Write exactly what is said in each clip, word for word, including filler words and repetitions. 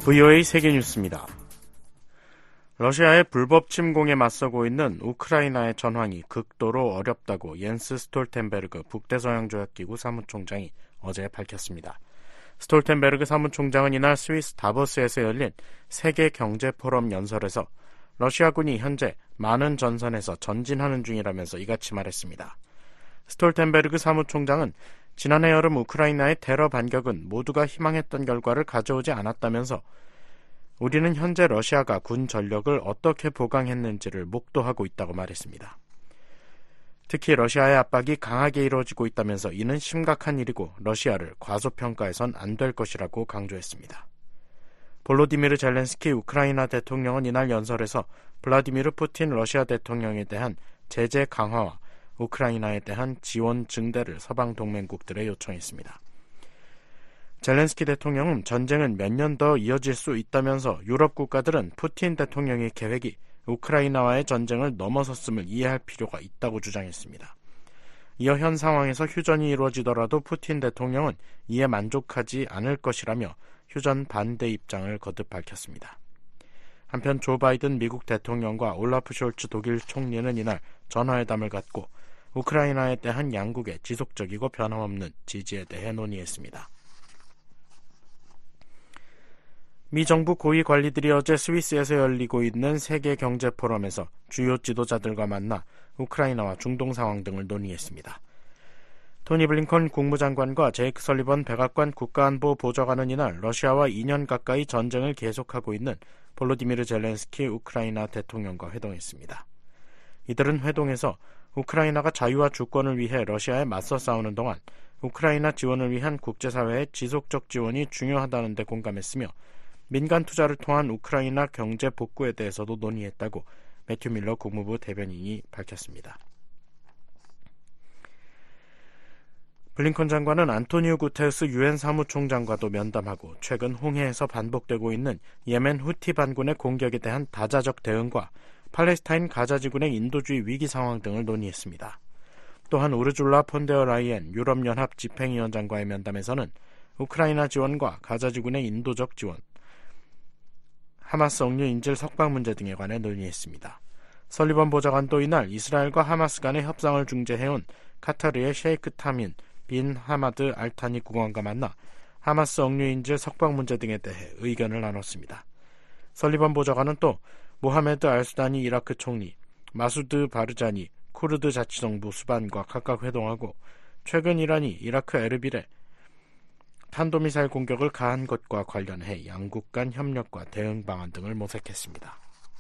브이오에이 세계뉴스입니다. 러시아의 불법 침공에 맞서고 있는 우크라이나의 전황이 극도로 어렵다고 옌스 스톨텐베르그 북대서양조약기구 사무총장이 어제 밝혔습니다. 스톨텐베르그 사무총장은 이날 스위스 다보스에서 열린 세계경제포럼 연설에서 러시아군이 현재 많은 전선에서 전진하는 중이라면서 이같이 말했습니다. 스톨텐베르그 사무총장은 지난해 여름 우크라이나의 테러 반격은 모두가 희망했던 결과를 가져오지 않았다면서 우리는 현재 러시아가 군 전력을 어떻게 보강했는지를 목도하고 있다고 말했습니다. 특히 러시아의 압박이 강하게 이루어지고 있다면서 이는 심각한 일이고 러시아를 과소평가해선 안 될 것이라고 강조했습니다. 볼로디미르 젤렌스키 우크라이나 대통령은 이날 연설에서 블라디미르 푸틴 러시아 대통령에 대한 제재 강화와 우크라이나에 대한 지원 증대를 서방 동맹국들에 요청했습니다. 젤렌스키 대통령은 전쟁은 몇 년 더 이어질 수 있다면서 유럽 국가들은 푸틴 대통령의 계획이 우크라이나와의 전쟁을 넘어섰음을 이해할 필요가 있다고 주장했습니다. 이어 현 상황에서 휴전이 이루어지더라도 푸틴 대통령은 이에 만족하지 않을 것이라며 휴전 반대 입장을 거듭 밝혔습니다. 한편 조 바이든 미국 대통령과 올라프 숄츠 독일 총리는 이날 전화회담을 갖고 우크라이나에 대한 양국의 지속적이고 변함없는 지지에 대해 논의했습니다. 미 정부 고위 관리들이 어제 스위스에서 열리고 있는 세계경제포럼에서 주요 지도자들과 만나 우크라이나와 중동 상황 등을 논의했습니다. 토니 블링컨 국무장관과 제이크 설리번 백악관 국가안보 보좌관은 이날 러시아와 이 년 가까이 전쟁을 계속하고 있는 볼로디미르 젤렌스키 우크라이나 대통령과 회동했습니다. 이들은 회동에서 우크라이나가 자유와 주권을 위해 러시아에 맞서 싸우는 동안 우크라이나 지원을 위한 국제사회의 지속적 지원이 중요하다는 데 공감했으며 민간 투자를 통한 우크라이나 경제 복구에 대해서도 논의했다고 매튜 밀러 국무부 대변인이 밝혔습니다. 블링컨 장관은 안토니우 구테르스 유엔 사무총장과도 면담하고 최근 홍해에서 반복되고 있는 예멘 후티 반군의 공격에 대한 다자적 대응과 팔레스타인 가자지군의 인도주의 위기 상황 등을 논의했습니다. 또한 우르줄라 폰데어 라이엔 유럽연합 집행위원장과의 면담에서는 우크라이나 지원과 가자지군의 인도적 지원, 하마스 억류 인질 석방 문제 등에 관해 논의했습니다. 설리번 보좌관도 이날 이스라엘과 하마스 간의 협상을 중재해온 카타르의 셰이크 타민 빈 하마드 알타니 국왕과 만나 하마스 억류 인질 석방 문제 등에 대해 의견을 나눴습니다. 설리번 보좌관은 또 모하메드 알수다니 이라크 총리, 마수드 바르자니 쿠르드 자치정부 수반과 각각 회동하고 최근 이란이 이라크 에르빌에 탄도미사일 공격을 가한 것과 관련해 양국 간 협력과 대응 방안 등을 모색했습니다.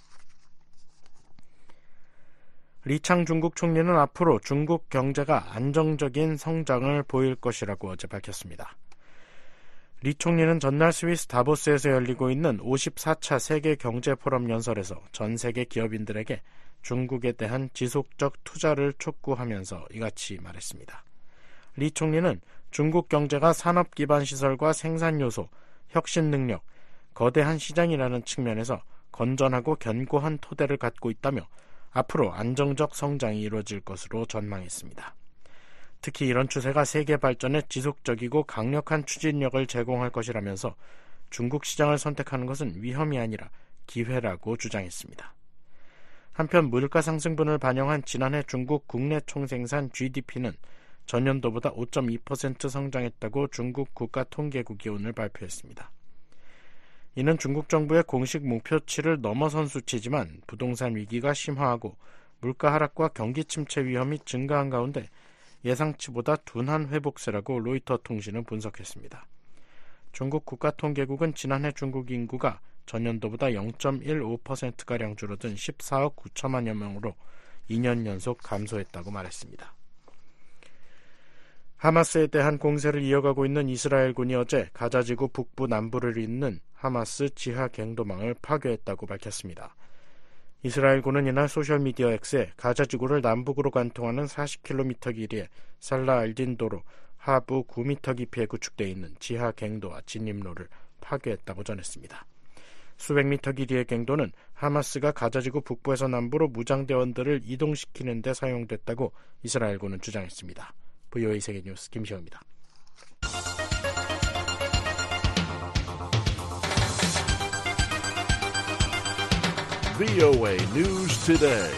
리창 중국 총리는 앞으로 중국 경제가 안정적인 성장을 보일 것이라고 어제 밝혔습니다. 리 총리는 전날 스위스 다보스에서 열리고 있는 오십사 차 세계경제포럼 연설에서 전 세계 기업인들에게 중국에 대한 지속적 투자를 촉구하면서 이같이 말했습니다. 리 총리는 중국 경제가 산업 기반 시설과 생산 요소, 혁신 능력, 거대한 시장이라는 측면에서 건전하고 견고한 토대를 갖고 있다며 앞으로 안정적 성장이 이루어질 것으로 전망했습니다. 특히 이런 추세가 세계 발전에 지속적이고 강력한 추진력을 제공할 것이라면서 중국 시장을 선택하는 것은 위험이 아니라 기회라고 주장했습니다. 한편 물가 상승분을 반영한 지난해 중국 국내 총생산 지디피는 전년도보다 오 점 이 퍼센트 성장했다고 중국 국가통계국이 오늘 발표했습니다. 이는 중국 정부의 공식 목표치를 넘어선 수치지만 부동산 위기가 심화하고 물가 하락과 경기 침체 위험이 증가한 가운데 예상치보다 둔한 회복세라고 로이터 통신은 분석했습니다. 중국 국가통계국은 지난해 중국 인구가 전년도보다 영 점 일오 퍼센트가량 줄어든 십사억 구천만여 명으로 이 년 연속 감소했다고 말했습니다. 하마스에 대한 공세를 이어가고 있는 이스라엘군이 어제 가자지구 북부 남부를 잇는 하마스 지하 갱도망을 파괴했다고 밝혔습니다. 이스라엘군은 이날 소셜미디어 X에 가자지구를 남북으로 관통하는 사십 킬로미터 길이의 살라 알딘 도로 하부 구 미터 깊이에 구축되어 있는 지하 갱도와 진입로를 파괴했다고 전했습니다. 수백 미터 길이의 갱도는 하마스가 가자지구 북부에서 남부로 무장대원들을 이동시키는 데 사용됐다고 이스라엘군은 주장했습니다. 브이오에이 세계뉴스 김시호입니다. 브이오에이 News Today.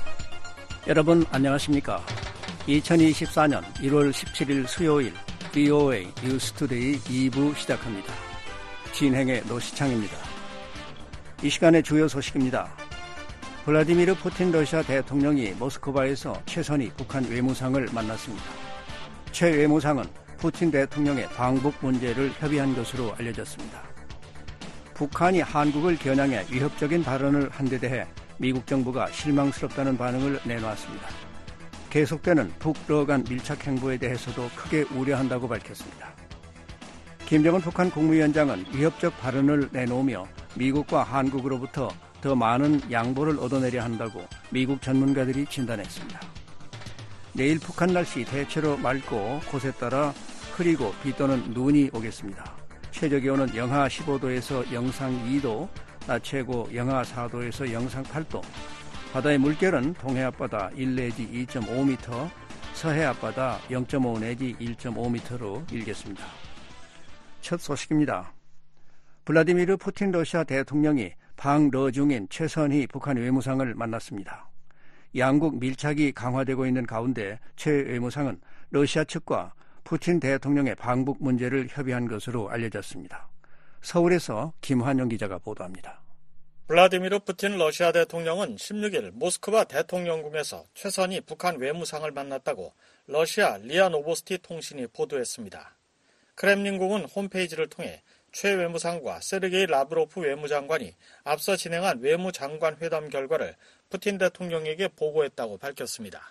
여러분 안녕하십니까? 이천이십사년 일월 십칠일 수요일 브이오에이 뉴스 투데이 이 부 시작합니다. 진행의 노시창입니다. 이 시간의 주요 소식입니다. 블라디미르 푸틴 러시아 대통령이 모스크바에서 최선희 북한 외무상을 만났습니다. 최 외무상은 푸틴 대통령의 방북 문제를 협의한 것으로 알려졌습니다. 북한이 한국을 겨냥해 위협적인 발언을 한 데 대해 미국 정부가 실망스럽다는 반응을 내놓았습니다. 계속되는 북러 간 밀착 행보에 대해서도 크게 우려한다고 밝혔습니다. 김정은 북한 국무위원장은 위협적 발언을 내놓으며 미국과 한국으로부터 더 많은 양보를 얻어내려 한다고 미국 전문가들이 진단했습니다. 내일 북한 날씨 대체로 맑고 곳에 따라 흐리고 비 또는 눈이 오겠습니다. 최저기온은 영하 십오도에서 영상 이도, 낮 최고 영하 사도에서 영상 팔도, 바다의 물결은 동해 앞바다 일 내지 이 점 오 미터, 서해 앞바다 영 점 오 내지 일 점 오 미터로 일겠습니다. 첫 소식입니다. 블라디미르 푸틴 러시아 대통령이 방러 중인 최선희 북한 외무상을 만났습니다. 양국 밀착이 강화되고 있는 가운데 최 외무상은 러시아 측과 푸틴 대통령의 방북 문제를 협의한 것으로 알려졌습니다. 서울에서 김환영 기자가 보도합니다. 블라디미르 푸틴 러시아 대통령은 십육일 모스크바 대통령궁에서 최선희 북한 외무상을 만났다고 러시아 리아 노보스티 통신이 보도했습니다. 크렘린궁은 홈페이지를 통해 최 외무상과 세르게이 라브로프 외무장관이 앞서 진행한 외무장관 회담 결과를 푸틴 대통령에게 보고했다고 밝혔습니다.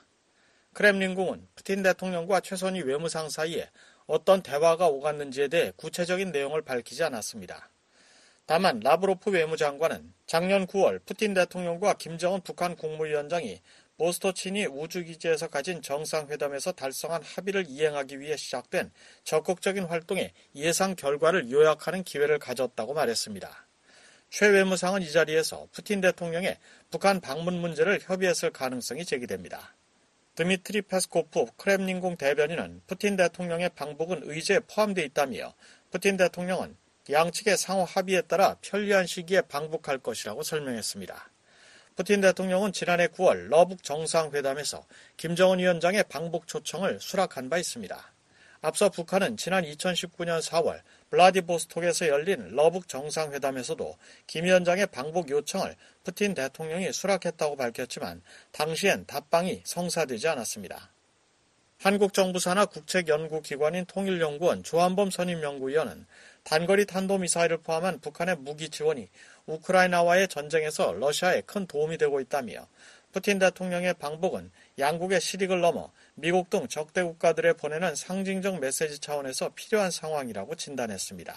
크렘린궁은 푸틴 대통령과 최선희 외무상 사이에 어떤 대화가 오갔는지에 대해 구체적인 내용을 밝히지 않았습니다. 다만 라브로프 외무장관은 작년 구월 푸틴 대통령과 김정은 북한 국무위원장이 보스토치니 우주기지에서 가진 정상회담에서 달성한 합의를 이행하기 위해 시작된 적극적인 활동의 예상 결과를 요약하는 기회를 가졌다고 말했습니다. 최 외무상은 이 자리에서 푸틴 대통령의 북한 방문 문제를 협의했을 가능성이 제기됩니다. 드미트리 페스코프 크렘린궁 대변인은 푸틴 대통령의 방북은 의제에 포함되어 있다며 푸틴 대통령은 양측의 상호 합의에 따라 편리한 시기에 방북할 것이라고 설명했습니다. 푸틴 대통령은 지난해 구월 러북 정상회담에서 김정은 위원장의 방북 초청을 수락한 바 있습니다. 앞서 북한은 지난 이천십구년 사월 블라디보스톡에서 열린 러북 정상회담에서도 김 위원장의 방북 요청을 푸틴 대통령이 수락했다고 밝혔지만 당시엔 답방이 성사되지 않았습니다. 한국 정부 산하 국책연구기관인 통일연구원 조한범 선임연구위원은 단거리 탄도미사일을 포함한 북한의 무기 지원이 우크라이나와의 전쟁에서 러시아에 큰 도움이 되고 있다며 푸틴 대통령의 방북은 양국의 실익을 넘어 미국 등 적대 국가들에 보내는 상징적 메시지 차원에서 필요한 상황이라고 진단했습니다.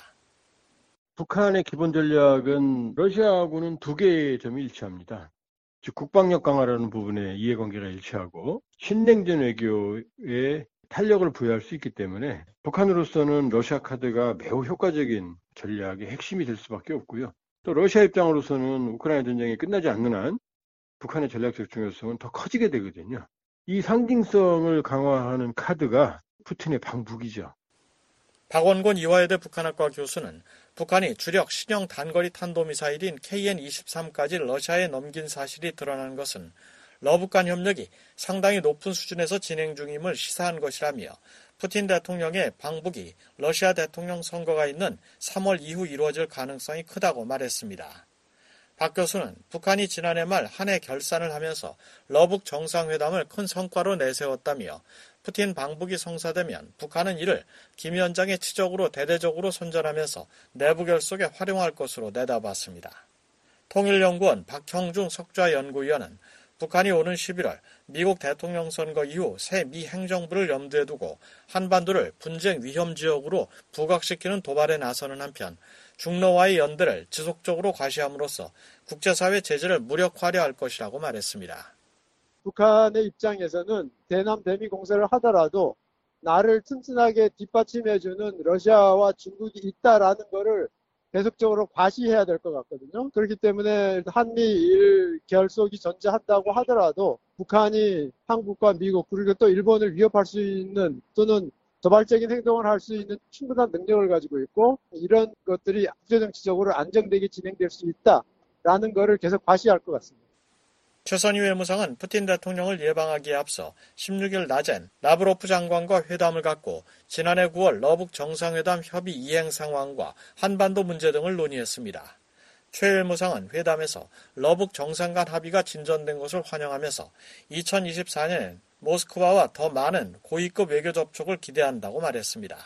북한의 기본 전략은 러시아하고는 두 개의 점이 일치합니다. 즉 국방력 강화라는 부분에 이해관계가 일치하고 신냉전 외교에 탄력을 부여할 수 있기 때문에 북한으로서는 러시아 카드가 매우 효과적인 전략의 핵심이 될 수밖에 없고요. 또 러시아 입장으로서는 우크라이나 전쟁이 끝나지 않는 한 북한의 전략적 중요성은 더 커지게 되거든요. 이 상징성을 강화하는 카드가 푸틴의 방북이죠. 박원곤 이화여대 북한학과 교수는 북한이 주력 신형 단거리 탄도미사일인 케이엔 이십삼까지 러시아에 넘긴 사실이 드러난 것은 러북한 협력이 상당히 높은 수준에서 진행 중임을 시사한 것이라며 푸틴 대통령의 방북이 러시아 대통령 선거가 있는 삼월 이후 이루어질 가능성이 크다고 말했습니다. 박 교수는 북한이 지난해 말 한 해 결산을 하면서 러북 정상회담을 큰 성과로 내세웠다며 푸틴 방북이 성사되면 북한은 이를 김 위원장의 치적으로 대대적으로 선전하면서 내부 결속에 활용할 것으로 내다봤습니다. 통일연구원 박형중 석좌연구위원은 북한이 오는 십일월 미국 대통령 선거 이후 새 미 행정부를 염두에 두고 한반도를 분쟁 위험 지역으로 부각시키는 도발에 나서는 한편 중러와의 연대를 지속적으로 과시함으로써 국제사회 제재를 무력화하려 할 것이라고 말했습니다. 북한의 입장에서는 대남 대미 공세를 하더라도 나를 튼튼하게 뒷받침해주는 러시아와 중국이 있다라는 것을 계속적으로 과시해야 될 것 같거든요. 그렇기 때문에 한미일 결속이 존재한다고 하더라도 북한이 한국과 미국 그리고 또 일본을 위협할 수 있는 또는 도발적인 행동을 할 수 있는 충분한 능력을 가지고 있고 이런 것들이 국제정치적으로 안정되게 진행될 수 있다. 라는 거를 계속 과시할 것 같습니다. 최선희 외무상은 푸틴 대통령을 예방하기에 앞서 십육 일 낮엔 라브로프 장관과 회담을 갖고 지난해 구월 러북 정상회담 협의 이행 상황과 한반도 문제 등을 논의했습니다. 최 외무상은 회담에서 러북 정상 간 합의가 진전된 것을 환영하면서 이천이십사 년엔 모스크바와 더 많은 고위급 외교 접촉을 기대한다고 말했습니다.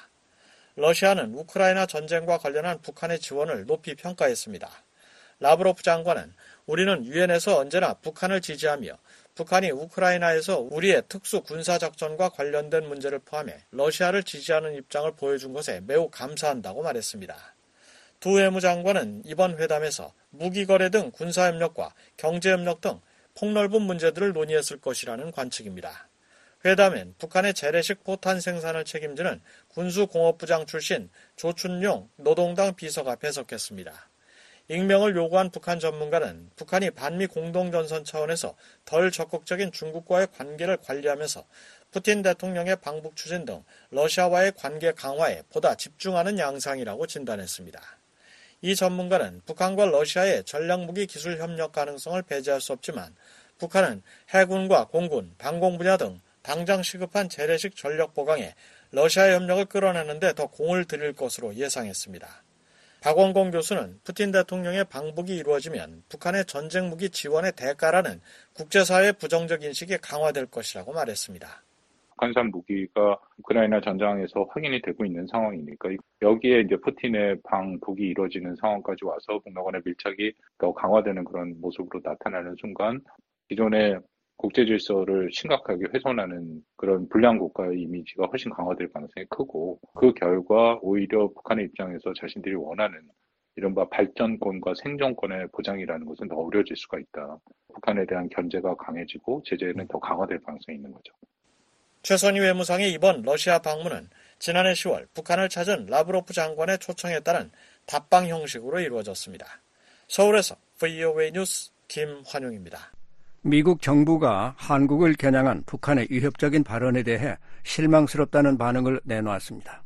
러시아는 우크라이나 전쟁과 관련한 북한의 지원을 높이 평가했습니다. 라브로프 장관은 우리는 유엔에서 언제나 북한을 지지하며 북한이 우크라이나에서 우리의 특수 군사작전과 관련된 문제를 포함해 러시아를 지지하는 입장을 보여준 것에 매우 감사한다고 말했습니다. 두 외무장관은 이번 회담에서 무기거래 등 군사협력과 경제협력 등 폭넓은 문제들을 논의했을 것이라는 관측입니다. 회담엔 북한의 재래식 포탄 생산을 책임지는 군수공업부장 출신 조춘용 노동당 비서가 배석했습니다. 익명을 요구한 북한 전문가는 북한이 반미 공동전선 차원에서 덜 적극적인 중국과의 관계를 관리하면서 푸틴 대통령의 방북 추진 등 러시아와의 관계 강화에 보다 집중하는 양상이라고 진단했습니다. 이 전문가는 북한과 러시아의 전략무기 기술 협력 가능성을 배제할 수 없지만 북한은 해군과 공군, 방공 분야 등 당장 시급한 재래식 전력 보강에 러시아의 협력을 끌어내는 데 더 공을 들일 것으로 예상했습니다. 박원공 교수는 푸틴 대통령의 방북이 이루어지면 북한의 전쟁무기 지원의 대가라는 국제사회의 부정적 인식이 강화될 것이라고 말했습니다. 북한산 무기가 우크라이나 전장에서 확인이 되고 있는 상황이니까 여기에 이제 푸틴의 방북이 이루어지는 상황까지 와서 북미 간의 밀착이 더 강화되는 그런 모습으로 나타나는 순간 기존의 국제 질서를 심각하게 훼손하는 그런 불량 국가의 이미지가 훨씬 강화될 가능성이 크고 그 결과 오히려 북한의 입장에서 자신들이 원하는 이른바 발전권과 생존권의 보장이라는 것은 더 어려워질 수가 있다. 북한에 대한 견제가 강해지고 제재는 더 강화될 가능성이 있는 거죠. 최선희 외무상의 이번 러시아 방문은 지난해 시월 북한을 찾은 라브로프 장관의 초청에 따른 답방 형식으로 이루어졌습니다. 서울에서 브이오에이 뉴스 김환용입니다. 미국 정부가 한국을 겨냥한 북한의 위협적인 발언에 대해 실망스럽다는 반응을 내놓았습니다.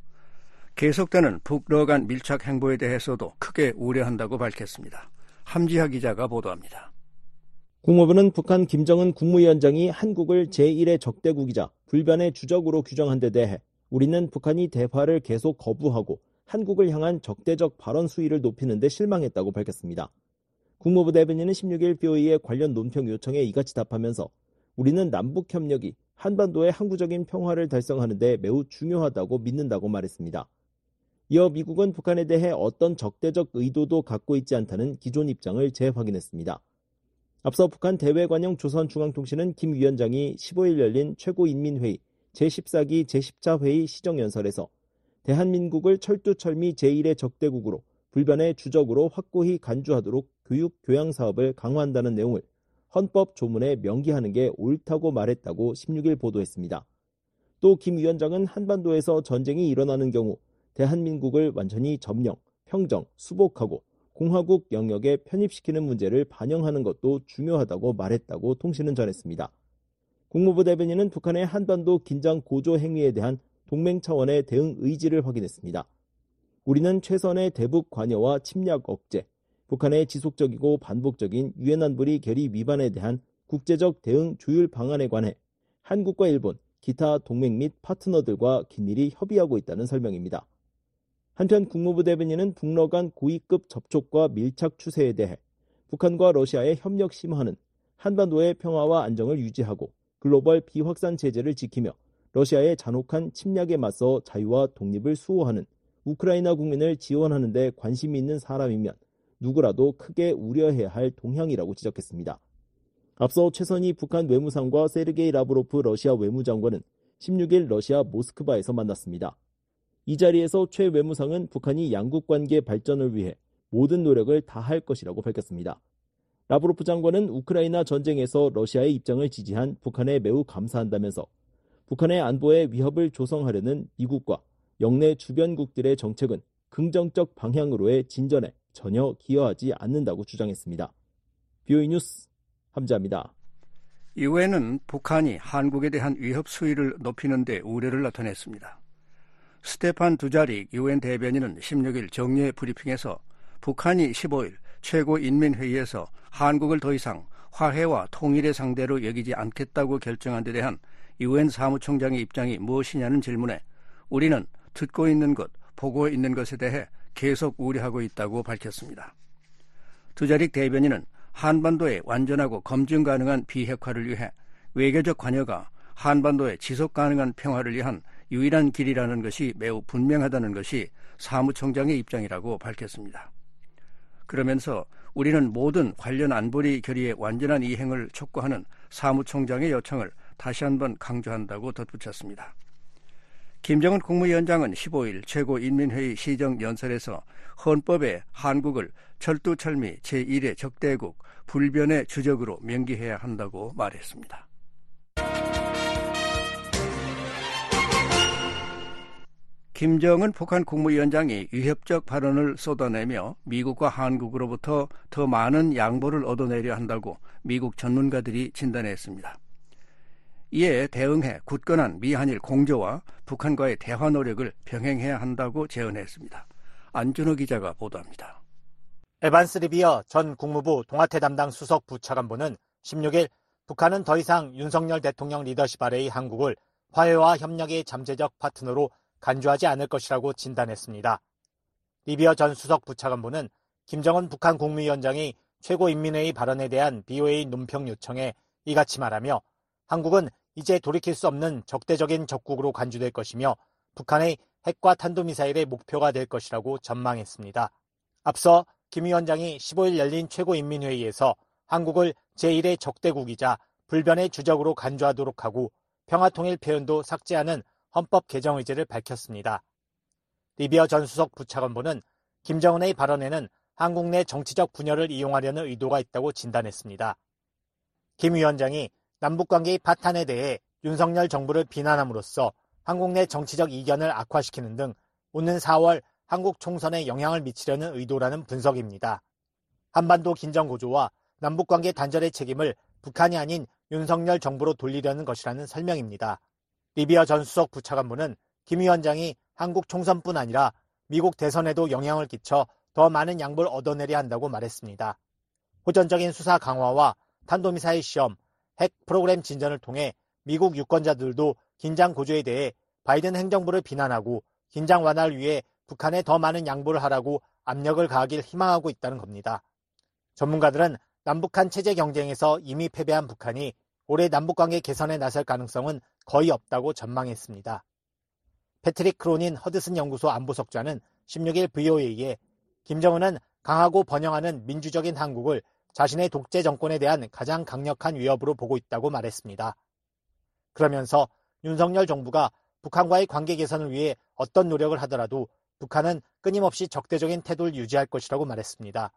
계속되는 북러 간 밀착 행보에 대해서도 크게 우려한다고 밝혔습니다. 함지하 기자가 보도합니다. 국무부는 북한 김정은 국무위원장이 한국을 제일의 적대국이자 불변의 주적으로 규정한 데 대해 우리는 북한이 대화를 계속 거부하고 한국을 향한 적대적 발언 수위를 높이는 데 실망했다고 밝혔습니다. 국무부 대변인은 십육 일 비오이의 관련 논평 요청에 이같이 답하면서 우리는 남북협력이 한반도의 항구적인 평화를 달성하는 데 매우 중요하다고 믿는다고 말했습니다. 이어 미국은 북한에 대해 어떤 적대적 의도도 갖고 있지 않다는 기존 입장을 재확인했습니다. 앞서 북한 대외관영 조선중앙통신은 김 위원장이 십오 일 열린 최고인민회의 제십사 기 제십 차 회의 시정연설에서 대한민국을 철두철미 제일의 적대국으로 불변의 주적으로 확고히 간주하도록 교육, 교양 사업을 강화한다는 내용을 헌법 조문에 명기하는 게 옳다고 말했다고 십육 일 보도했습니다. 또 김 위원장은 한반도에서 전쟁이 일어나는 경우 대한민국을 완전히 점령, 평정, 수복하고 공화국 영역에 편입시키는 문제를 반영하는 것도 중요하다고 말했다고 통신은 전했습니다. 국무부 대변인은 북한의 한반도 긴장 고조 행위에 대한 동맹 차원의 대응 의지를 확인했습니다. 우리는 최선의 대북 관여와 침략 억제, 북한의 지속적이고 반복적인 유엔 안보리 결의 위반에 대한 국제적 대응 조율 방안에 관해 한국과 일본, 기타 동맹 및 파트너들과 긴밀히 협의하고 있다는 설명입니다. 한편 국무부 대변인은 북러 간 고위급 접촉과 밀착 추세에 대해 북한과 러시아의 협력 심화는 한반도의 평화와 안정을 유지하고 글로벌 비확산 제재를 지키며 러시아의 잔혹한 침략에 맞서 자유와 독립을 수호하는 우크라이나 국민을 지원하는 데 관심이 있는 사람이면 누구라도 크게 우려해야 할 동향이라고 지적했습니다. 앞서 최선희 북한 외무상과 세르게이 라브로프 러시아 외무장관은 십육 일 러시아 모스크바에서 만났습니다. 이 자리에서 최 외무상은 북한이 양국 관계 발전을 위해 모든 노력을 다할 것이라고 밝혔습니다. 라브로프 장관은 우크라이나 전쟁에서 러시아의 입장을 지지한 북한에 매우 감사한다면서 북한의 안보에 위협을 조성하려는 미국과 영내 주변국들의 정책은 긍정적 방향으로의 진전에 전혀 기여하지 않는다고 주장했습니다. 비오이 뉴스 함지하입니다. 유엔은 북한이 한국에 대한 위협 수위를 높이는 데 우려를 나타냈습니다. 스테판 두자릭 유엔 대변인은 십육 일 정례 브리핑에서 북한이 십오 일 최고인민회의에서 한국을 더 이상 화해와 통일의 상대로 여기지 않겠다고 결정한 데 대한 유엔 사무총장의 입장이 무엇이냐는 질문에 우리는 듣고 있는 것, 보고 있는 것에 대해 계속 우려하고 있다고 밝혔습니다. 두자릭 대변인은 한반도의 완전하고 검증 가능한 비핵화를 위해 외교적 관여가 한반도의 지속 가능한 평화를 위한 유일한 길이라는 것이 매우 분명하다는 것이 사무총장의 입장이라고 밝혔습니다. 그러면서 우리는 모든 관련 안보리 결의의 완전한 이행을 촉구하는 사무총장의 요청을 다시 한번 강조한다고 덧붙였습니다. 김정은 국무위원장은 십오일 최고인민회의 시정연설에서 헌법에 한국을 철두철미 제일의 적대국, 불변의 주적으로 명기해야 한다고 말했습니다. 김정은 북한 국무위원장이 위협적 발언을 쏟아내며 미국과 한국으로부터 더 많은 양보를 얻어내려 한다고 미국 전문가들이 진단했습니다. 이에 대응해 굳건한 미한일 공조와 북한과의 대화 노력을 병행해야 한다고 제언했습니다. 안준호 기자가 보도합니다. 에반스 리비어 전 국무부 동아태 담당 수석 부차관보는 십육일 북한은 더 이상 윤석열 대통령 리더십 아래의 한국을 화해와 협력의 잠재적 파트너로 간주하지 않을 것이라고 진단했습니다. 리비어 전 수석 부차관보는 김정은 북한 국무위원장이 최고인민회의 발언에 대한 비오에이 논평 요청에 이같이 말하며 한국은 이제 돌이킬 수 없는 적대적인 적국으로 간주될 것이며 북한의 핵과 탄도미사일의 목표가 될 것이라고 전망했습니다. 앞서 김 위원장이 십오일 열린 최고인민회의에서 한국을 제일의 적대국이자 불변의 주적으로 간주하도록 하고 평화통일 표현도 삭제하는 헌법 개정 의지를 밝혔습니다. 리비어 전 수석 부차관보는 김정은의 발언에는 한국 내 정치적 분열을 이용하려는 의도가 있다고 진단했습니다. 김 위원장이 남북관계의 파탄에 대해 윤석열 정부를 비난함으로써 한국 내 정치적 이견을 악화시키는 등 오는 사월 한국 총선에 영향을 미치려는 의도라는 분석입니다. 한반도 긴장 고조와 남북관계 단절의 책임을 북한이 아닌 윤석열 정부로 돌리려는 것이라는 설명입니다. 리비어 전 수석 부차관보는 김 위원장이 한국 총선뿐 아니라 미국 대선에도 영향을 끼쳐 더 많은 양보를 얻어내려 한다고 말했습니다. 호전적인 수사 강화와 탄도미사일 시험, 핵 프로그램 진전을 통해 미국 유권자들도 긴장 고조에 대해 바이든 행정부를 비난하고 긴장 완화를 위해 북한에 더 많은 양보를 하라고 압력을 가하길 희망하고 있다는 겁니다. 전문가들은 남북한 체제 경쟁에서 이미 패배한 북한이 올해 남북관계 개선에 나설 가능성은 거의 없다고 전망했습니다. 패트릭 크로닌 허드슨 연구소 안보석좌는 십육일 브이오에이에 김정은은 강하고 번영하는 민주적인 한국을 자신의 독재 정권에 대한 가장 강력한 위협으로 보고 있다고 말했습니다. 그러면서 윤석열 정부가 북한과의 관계 개선을 위해 어떤 노력을 하더라도 북한은 끊임없이 적대적인 태도를 유지할 것이라고 말했습니다.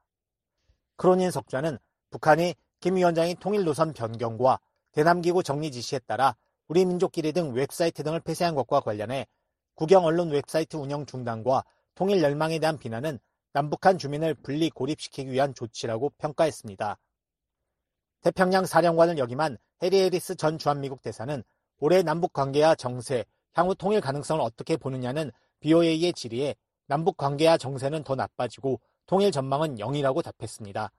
크로닌 석좌는 북한이 김 위원장의 통일 노선 변경과 대남기구 정리 지시에 따라 우리 민족끼리 등 웹사이트 등을 폐쇄한 것과 관련해 국영 언론 웹사이트 운영 중단과 통일 열망에 대한 비난은 남북한 주민을 분리 고립시키기 위한 조치라고 평가했습니다. 태평양 사령관을 역임한 해리 해리스 전 주한미국 대사는 올해 남북관계와 정세, 향후 통일 가능성을 어떻게 보느냐는 브이오에이의 질의에 남북관계와 정세는 더 나빠지고 통일 전망은 영이라고 답했습니다.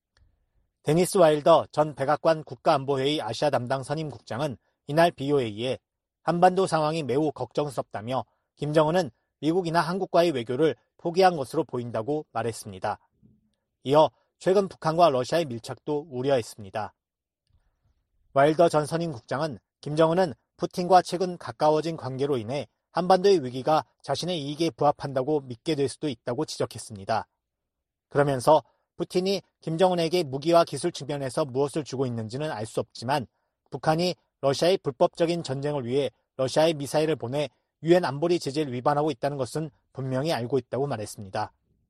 데니스 와일더 전 백악관 국가안보회의 아시아 담당 선임국장은 이날 브이오에이에 한반도 상황이 매우 걱정스럽다며 김정은은 미국이나 한국과의 외교를 포기한 것으로 보인다고 말했습니다. 이어 최근 북한과 러시아의 밀착도 우려했습니다. 와일더 전 선임국장은 김정은은 푸틴과 최근 가까워진 관계로 인해 한반도의 위기가 자신의 이익에 부합한다고 믿게 될 수도 있다고 지적했습니다. 그러면서 푸틴이 김정은에게 무기와 기술 측면에서 무엇을 주고 있는지는 알 수 없지만 북한이 러시아의 불법적인 전쟁을 위해 러시아에 미사일을 보내 유엔 안보리 제재를 위반하고 있다는 것은 분명히 알고 있다고 말했습니다.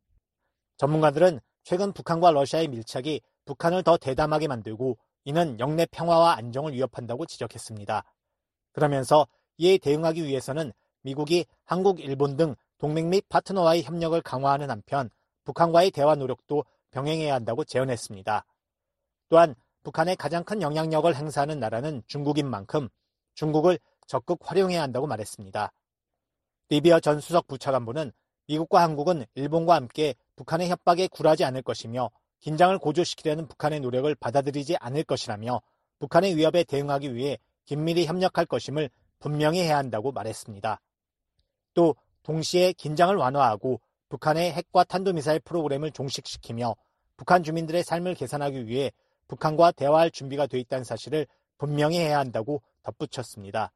전문가들은 최근 북한과 러시아의 밀착이 북한을 더 대담하게 만들고 이는 영내 평화와 안정을 위협한다고 지적했습니다. 그러면서 이에 대응하기 위해서는 미국이 한국, 일본 등 동맹 및 파트너와의 협력을 강화하는 한편 북한과의 대화 노력도 병행해야 한다고 제언했습니다. 또한 북한의 가장 큰 영향력을 행사하는 나라는 중국인 만큼 중국을 적극 활용해야 한다고 말했습니다. 리비어 전 수석 부차관보는 미국과 한국은 일본과 함께 북한의 협박에 굴하지 않을 것이며 긴장을 고조시키려는 북한의 노력을 받아들이지 않을 것이라며 북한의 위협에 대응하기 위해 긴밀히 협력할 것임을 분명히 해야 한다고 말했습니다. 또 동시에 긴장을 완화하고 북한의 핵과 탄도미사일 프로그램을 종식시키며 북한 주민들의 삶을 개선하기 위해 북한과 대화할 준비가 돼 있다는 사실을 분명히 해야 한다고 덧붙였습니다.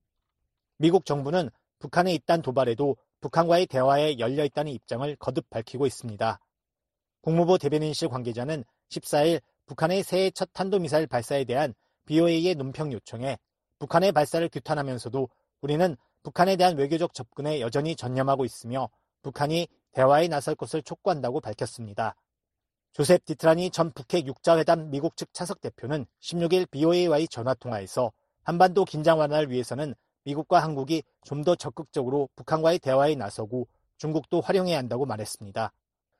미국 정부는 북한의 잇단 도발에도 북한과의 대화에 열려 있다는 입장을 거듭 밝히고 있습니다. 국무부 대변인실 관계자는 십사일 북한의 새해 첫 탄도미사일 발사에 대한 비오에이의 논평 요청에 북한의 발사를 규탄하면서도 우리는 북한에 대한 외교적 접근에 여전히 전념하고 있으며 북한이 대화에 나설 것을 촉구한다고 밝혔습니다. 조셉 디트라니 전 북핵 육자회담 미국 측 차석 대표는 십육일 비오에이와의 전화통화에서 한반도 긴장 완화를 위해서는 미국과 한국이 좀 더 적극적으로 북한과의 대화에 나서고 중국도 활용해야 한다고 말했습니다.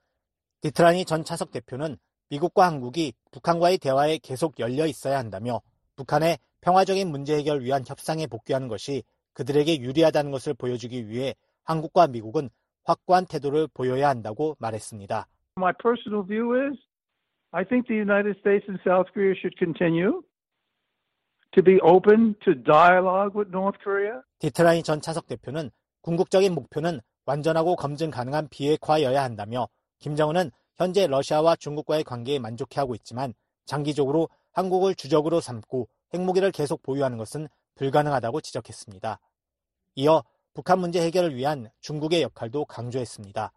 디트라니 전 차석 대표는 미국과 한국이 북한과의 대화에 계속 열려 있어야 한다며 북한의 평화적인 문제 해결을 위한 협상에 복귀하는 것이 그들에게 유리하다는 것을 보여주기 위해 한국과 미국은 확고한 태도를 보여야 한다고 말했습니다. My personal view is I think the United States and South Korea should continue to be open to dialogue with North Korea. 디트라니 전 차석 대표는 궁극적인 목표는 완전하고 검증 가능한 비핵화여야 한다며 김정은은 현재 러시아와 중국과의 관계에 만족해하고 있지만 장기적으로 한국을 주적으로 삼고 핵무기를 계속 보유하는 것은 불가능하다고 지적했습니다. 이어 북한 문제 해결을 위한 중국의 역할도 강조했습니다.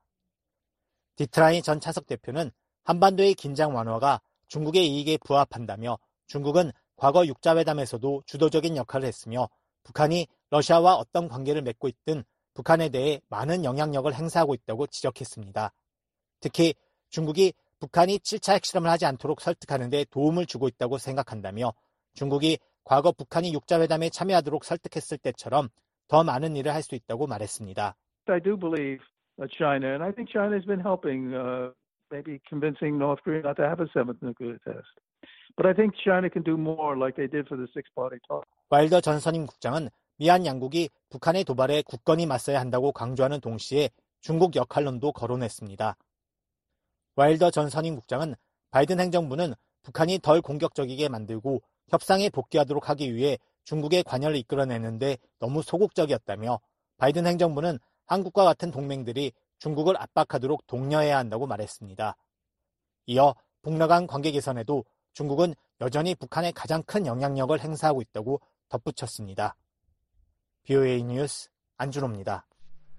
디트라니 전 차석 대표는 한반도의 긴장 완화가 중국의 이익에 부합한다며 중국은 과거 육자회담에서도 주도적인 역할을 했으며 북한이 러시아와 어떤 관계를 맺고 있든 북한에 대해 많은 영향력을 행사하고 있다고 지적했습니다. 특히 중국이 북한이 칠 차 핵실험을 하지 않도록 설득하는 데 도움을 주고 있다고 생각한다며 중국이 과거 북한이 육자회담에 참여하도록 설득했을 때처럼 더 많은 일을 할 수 있다고 말했습니다. I do believe China, and I think China has been helping, uh, maybe convincing North Korea not to have a seventh nuclear test. But I think China can do more like they did for the six-party talk. 와일더 전 선임 국장은 미한 양국이 북한의 도발에 굳건히 맞서야 한다고 강조하는 동시에 중국 역할론도 거론했습니다. 와일더 전 선임 국장은 바이든 행정부는 북한이 덜 공격적이게 만들고 협상에 복귀하도록 하기 위해 중국의 관여를 이끌어내는데 너무 소극적이었다며 바이든 행정부는 한국과 같은 동맹들이 중국을 압박하도록 독려해야 한다고 말했습니다. 이어 북러 간 관계 개선에도 중국은 여전히 북한에 가장 큰 영향력을 행사하고 있다고 덧붙였습니다. 비오에이 뉴스 안준호입니다.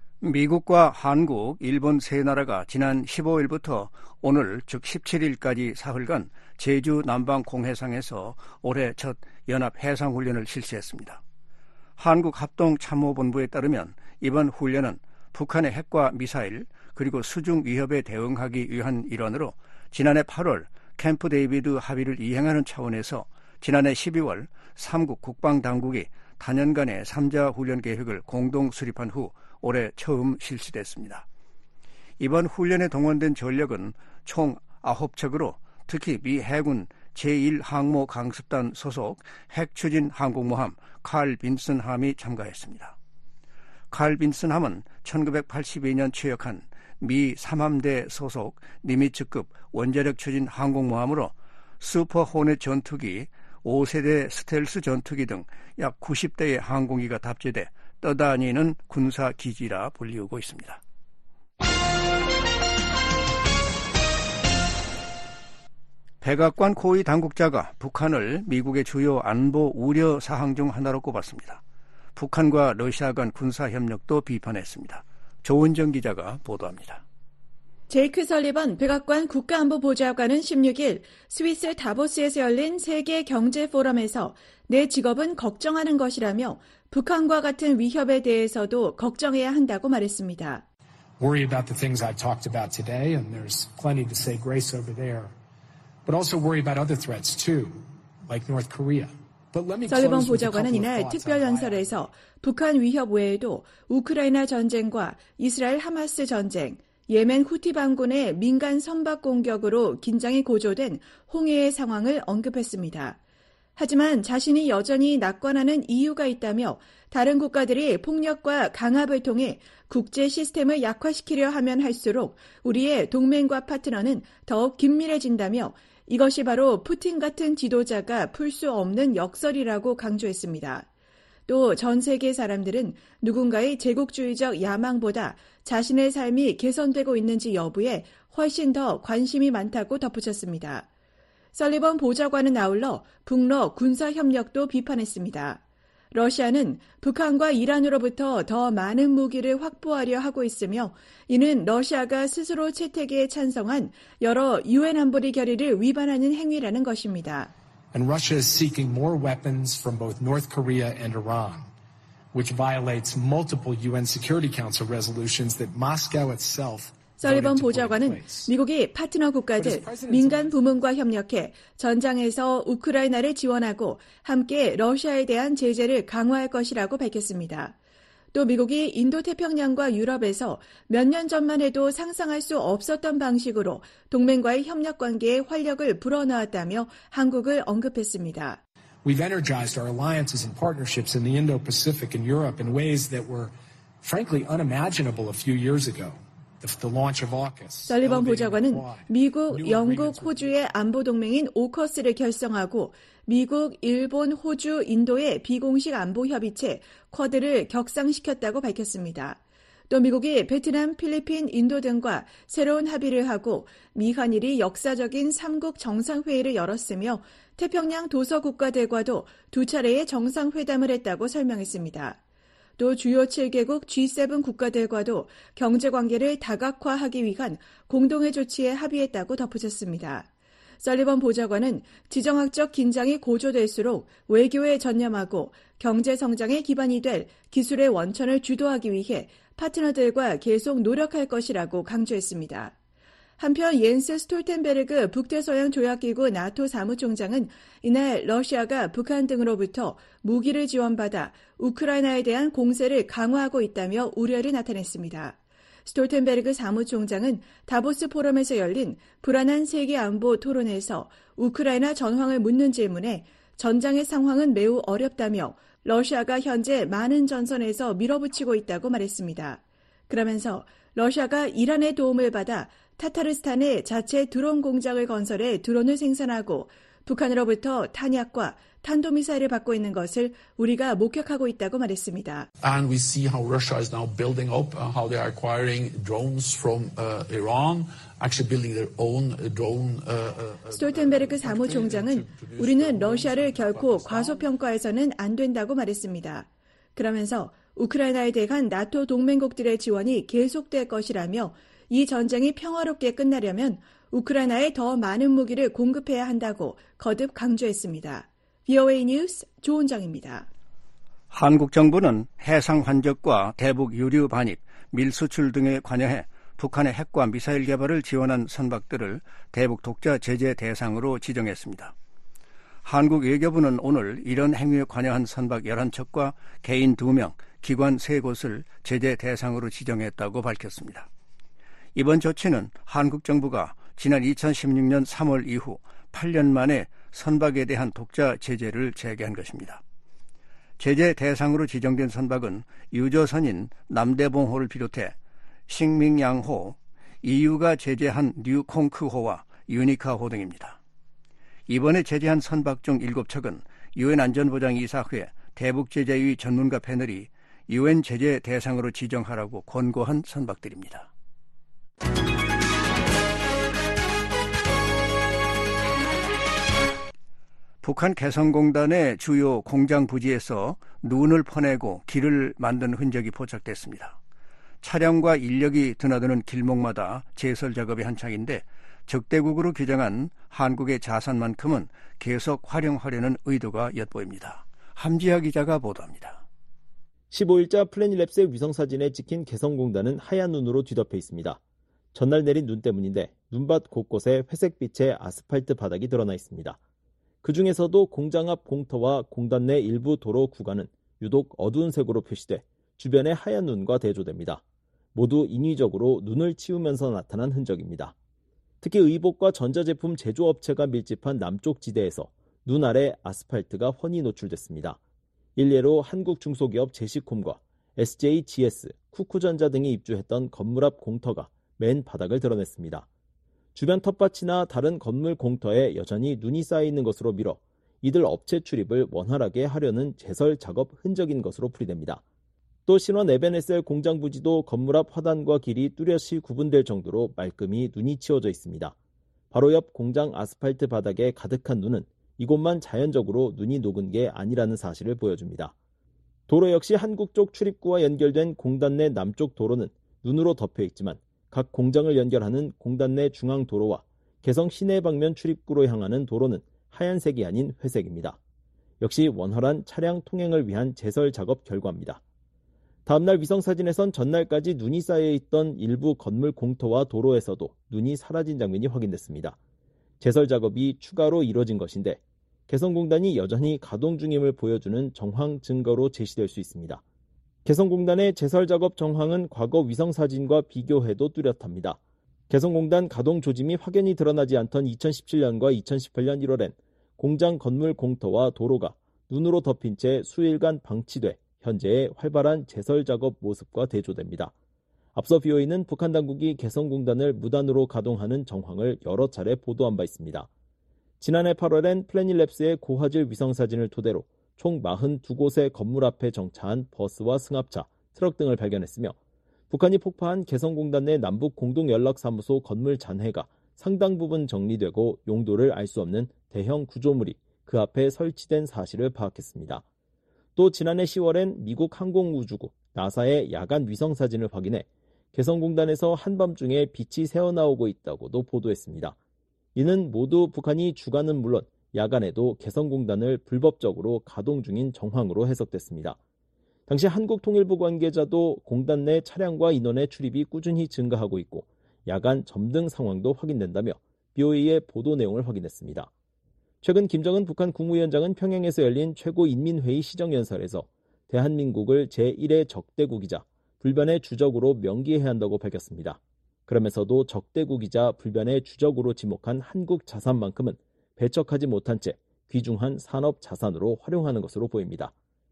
미국과 한국, 일본 세 나라가 지난 십오일부터 오늘 즉 십칠일까지 사흘간 제주 남방 공해상에서 올해 첫 연합 해상훈련을 실시했습니다. 한국합동참모본부에 따르면 이번 훈련은 북한의 핵과 미사일 그리고 수중 위협에 대응하기 위한 일환으로 지난해 팔월 캠프 데이비드 합의를 이행하는 차원에서 지난해 십이월 삼국 국방당국이 단연간의 삼자 훈련 계획을 공동 수립한 후 올해 처음 실시됐습니다. 이번 훈련에 동원된 전력은 총 아홉 척으로 특히 미 해군 제일 항모 강습단 소속 핵추진 항공모함 칼 빈슨함이 참가했습니다. 칼 빈슨함은 천구백팔십이년 취역한 미 삼함대 소속 니미츠급 원자력 추진 항공모함으로 슈퍼 호넷 전투기, 오 세대 스텔스 전투기 등 약 구십 대의 항공기가 답재돼 떠다니는 군사기지라 불리우고 있습니다. 백악관 고위 당국자가 북한을 미국의 주요 안보 우려 사항 중 하나로 꼽았습니다. 북한과 러시아 간 군사협력도 비판했습니다. 조은정 기자가 보도합니다. 제이크 설리번 백악관 국가안보보좌관은 십육일 스위스 다보스에서 열린 세계 경제 포럼에서 내 직업은 걱정하는 것이라며 북한과 같은 위협에 대해서도 걱정해야 한다고 말했습니다. Worry about the things I've talked about today, and there's plenty to say grace over there. But also worry about other threats too, like North Korea. 설리번 보좌관은 이날 특별연설에서 북한 위협 외에도 우크라이나 전쟁과 이스라엘 하마스 전쟁, 예멘 후티 반군의 민간 선박 공격으로 긴장이 고조된 홍해의 상황을 언급했습니다. 하지만 자신이 여전히 낙관하는 이유가 있다며 다른 국가들이 폭력과 강압을 통해 국제 시스템을 약화시키려 하면 할수록 우리의 동맹과 파트너는 더욱 긴밀해진다며 이것이 바로 푸틴 같은 지도자가 풀 수 없는 역설이라고 강조했습니다. 또 전 세계 사람들은 누군가의 제국주의적 야망보다 자신의 삶이 개선되고 있는지 여부에 훨씬 더 관심이 많다고 덧붙였습니다. 설리번 보좌관은 아울러 북러 군사협력도 비판했습니다. 러시아는 북한과 이란으로부터 더 많은 무기를 확보하려 하고 있으며 이는 러시아가 스스로 채택에 찬성한 여러 유엔 안보리 결의를 위반하는 행위라는 것입니다. And Russia is seeking more weapons from both North Korea and Iran, which violates multiple U N Security Council resolutions that Moscow itself 설리번 보좌관은 미국이 파트너 국가들, 민간 부문과 협력해 전장에서 우크라이나를 지원하고 함께 러시아에 대한 제재를 강화할 것이라고 밝혔습니다. 또 미국이 인도태평양과 유럽에서 몇 년 전만 해도 상상할 수 없었던 방식으로 동맹과의 협력 관계에 활력을 불어넣었다며 한국을 언급했습니다. We've energized our alliances and partnerships in the Indo-Pacific and Europe in ways that were frankly unimaginable a few years ago. 설리번 보좌관은 미국, 영국, 호주의 안보 동맹인 오커스를 결성하고 미국, 일본, 호주, 인도의 비공식 안보 협의체 쿼드를 격상시켰다고 밝혔습니다. 또 미국이 베트남, 필리핀, 인도 등과 새로운 합의를 하고 미한일이 역사적인 삼국 정상회의를 열었으며 태평양 도서 국가들과도 두 차례의 정상회담을 했다고 설명했습니다. 또 주요 칠 개국 지 세븐 국가들과도 경제관계를 다각화하기 위한 공동의 조치에 합의했다고 덧붙였습니다. 설리번 보좌관은 지정학적 긴장이 고조될수록 외교에 전념하고 경제 성장의 기반이 될 기술의 원천을 주도하기 위해 파트너들과 계속 노력할 것이라고 강조했습니다. 한편 옌스 스톨텐베르그 북대서양 조약기구 나토 사무총장은 이날 러시아가 북한 등으로부터 무기를 지원받아 우크라이나에 대한 공세를 강화하고 있다며 우려를 나타냈습니다. 스톨텐베르그 사무총장은 다보스 포럼에서 열린 불안한 세계 안보 토론에서 우크라이나 전황을 묻는 질문에 전장의 상황은 매우 어렵다며 러시아가 현재 많은 전선에서 밀어붙이고 있다고 말했습니다. 그러면서 러시아가 이란의 도움을 받아 타타르스탄에 자체 드론 공장을 건설해 드론을 생산하고 북한으로부터 탄약과 탄도미사일을 받고 있는 것을 우리가 목격하고 있다고 말했습니다. And we see how Russia is now building up, uh, how they are acquiring drones from uh, Iran, actually building their own drone. Uh, uh, 스톨텐베르그 사무총장은 우리는 러시아를 결코 과소평가해서는 안 된다고 말했습니다. 그러면서 우크라이나에 대한 나토 동맹국들의 지원이 계속될 것이라며 이 전쟁이 평화롭게 끝나려면 우크라이나에 더 많은 무기를 공급해야 한다고 거듭 강조했습니다. 브이오에이 뉴스 조은정입니다. 한국 정부는 해상 환적과 대북 유류 반입, 밀 수출 등에 관여해 북한의 핵과 미사일 개발을 지원한 선박들을 대북 독자 제재 대상으로 지정했습니다. 한국 외교부는 오늘 이런 행위에 관여한 선박 열한 척과 개인 두 명, 기관 세 곳을 제재 대상으로 지정했다고 밝혔습니다. 이번 조치는 한국 정부가 지난 이천십육 년 삼월 이후 팔 년 만에 선박에 대한 독자 제재를 재개한 것입니다. 제재 대상으로 지정된 선박은 유조선인 남대봉호를 비롯해 싱밍양호, 이유가 제재한 뉴콩크호와 유니카호 등입니다. 이번에 제재한 선박 중 일곱 척은 유엔 안전보장이사회 대북제재위 전문가 패널이 유엔 제재 대상으로 지정하라고 권고한 선박들입니다. 북한 개성공단의 주요 공장 부지에서 눈을 퍼내고 길을 만든 흔적이 포착됐습니다. 차량과 인력이 드나드는 길목마다 제설 작업이 한창인데 적대국으로 규정한 한국의 자산만큼은 계속 활용하려는 의도가 엿보입니다. 함지하 기자가 보도합니다. 십오 일자 플래닛랩스의 위성사진에 찍힌 개성공단은 하얀 눈으로 뒤덮여 있습니다. 전날 내린 눈 때문인데 눈밭 곳곳에 회색빛의 아스팔트 바닥이 드러나 있습니다. 그 중에서도 공장 앞 공터와 공단 내 일부 도로 구간은 유독 어두운 색으로 표시돼 주변에 하얀 눈과 대조됩니다. 모두 인위적으로 눈을 치우면서 나타난 흔적입니다. 특히 의복과 전자제품 제조업체가 밀집한 남쪽 지대에서 눈 아래 아스팔트가 훤히 노출됐습니다. 일례로 한국 중소기업 제시콤과 에스제이지에스, 쿠쿠전자 등이 입주했던 건물 앞 공터가 맨 바닥을 드러냈습니다. 주변 텃밭이나 다른 건물 공터에 여전히 눈이 쌓여있는 것으로 미뤄 이들 업체 출입을 원활하게 하려는 제설 작업 흔적인 것으로 풀이됩니다. 또 신원 에벤에스엘 공장 부지도 건물 앞 화단과 길이 뚜렷이 구분될 정도로 말끔히 눈이 치워져 있습니다. 바로 옆 공장 아스팔트 바닥에 가득한 눈은 이곳만 자연적으로 눈이 녹은 게 아니라는 사실을 보여줍니다. 도로 역시 한국 쪽 출입구와 연결된 공단 내 남쪽 도로는 눈으로 덮여 있지만 각 공장을 연결하는 공단 내 중앙 도로와 개성 시내 방면 출입구로 향하는 도로는 하얀색이 아닌 회색입니다. 역시 원활한 차량 통행을 위한 제설 작업 결과입니다. 다음날 위성사진에선 전날까지 눈이 쌓여있던 일부 건물 공터와 도로에서도 눈이 사라진 장면이 확인됐습니다. 제설 작업이 추가로 이뤄진 것인데 개성공단이 여전히 가동 중임을 보여주는 정황 증거로 제시될 수 있습니다. 개성공단의 제설 작업 정황은 과거 위성사진과 비교해도 뚜렷합니다. 개성공단 가동 조짐이 확연히 드러나지 않던 이천십칠 년과 이천십팔 년 일월엔 공장 건물 공터와 도로가 눈으로 덮인 채 수일간 방치돼 현재의 활발한 제설 작업 모습과 대조됩니다. 앞서 비오이는 북한 당국이 개성공단을 무단으로 가동하는 정황을 여러 차례 보도한 바 있습니다. 지난해 팔월엔 플래닛랩스의 고화질 위성사진을 토대로 총 사십이 곳의 건물 앞에 정차한 버스와 승합차, 트럭 등을 발견했으며 북한이 폭파한 개성공단 내 남북 공동연락사무소 건물 잔해가 상당 부분 정리되고 용도를 알 수 없는 대형 구조물이 그 앞에 설치된 사실을 파악했습니다. 또 지난해 시월엔 미국 항공우주국 나사의 야간 위성사진을 확인해 개성공단에서 한밤중에 빛이 새어나오고 있다고도 보도했습니다. 이는 모두 북한이 주간은 물론 야간에도 개성공단을 불법적으로 가동 중인 정황으로 해석됐습니다. 당시 한국통일부 관계자도 공단 내 차량과 인원의 출입이 꾸준히 증가하고 있고 야간 점등 상황도 확인된다며 비오이의 보도 내용을 확인했습니다. 최근 김정은 북한 국무위원장은 평양에서 열린 최고인민회의 시정연설에서 대한민국을 제일의 적대국이자 불변의 주적으로 명기해야 한다고 밝혔습니다. 그러면서도 적대국이자 불변의 주적으로 지목한 한국 자산만큼은 배척하지 못한 채 귀중한 산업 자산으로 활용하는 것으로 보입니다.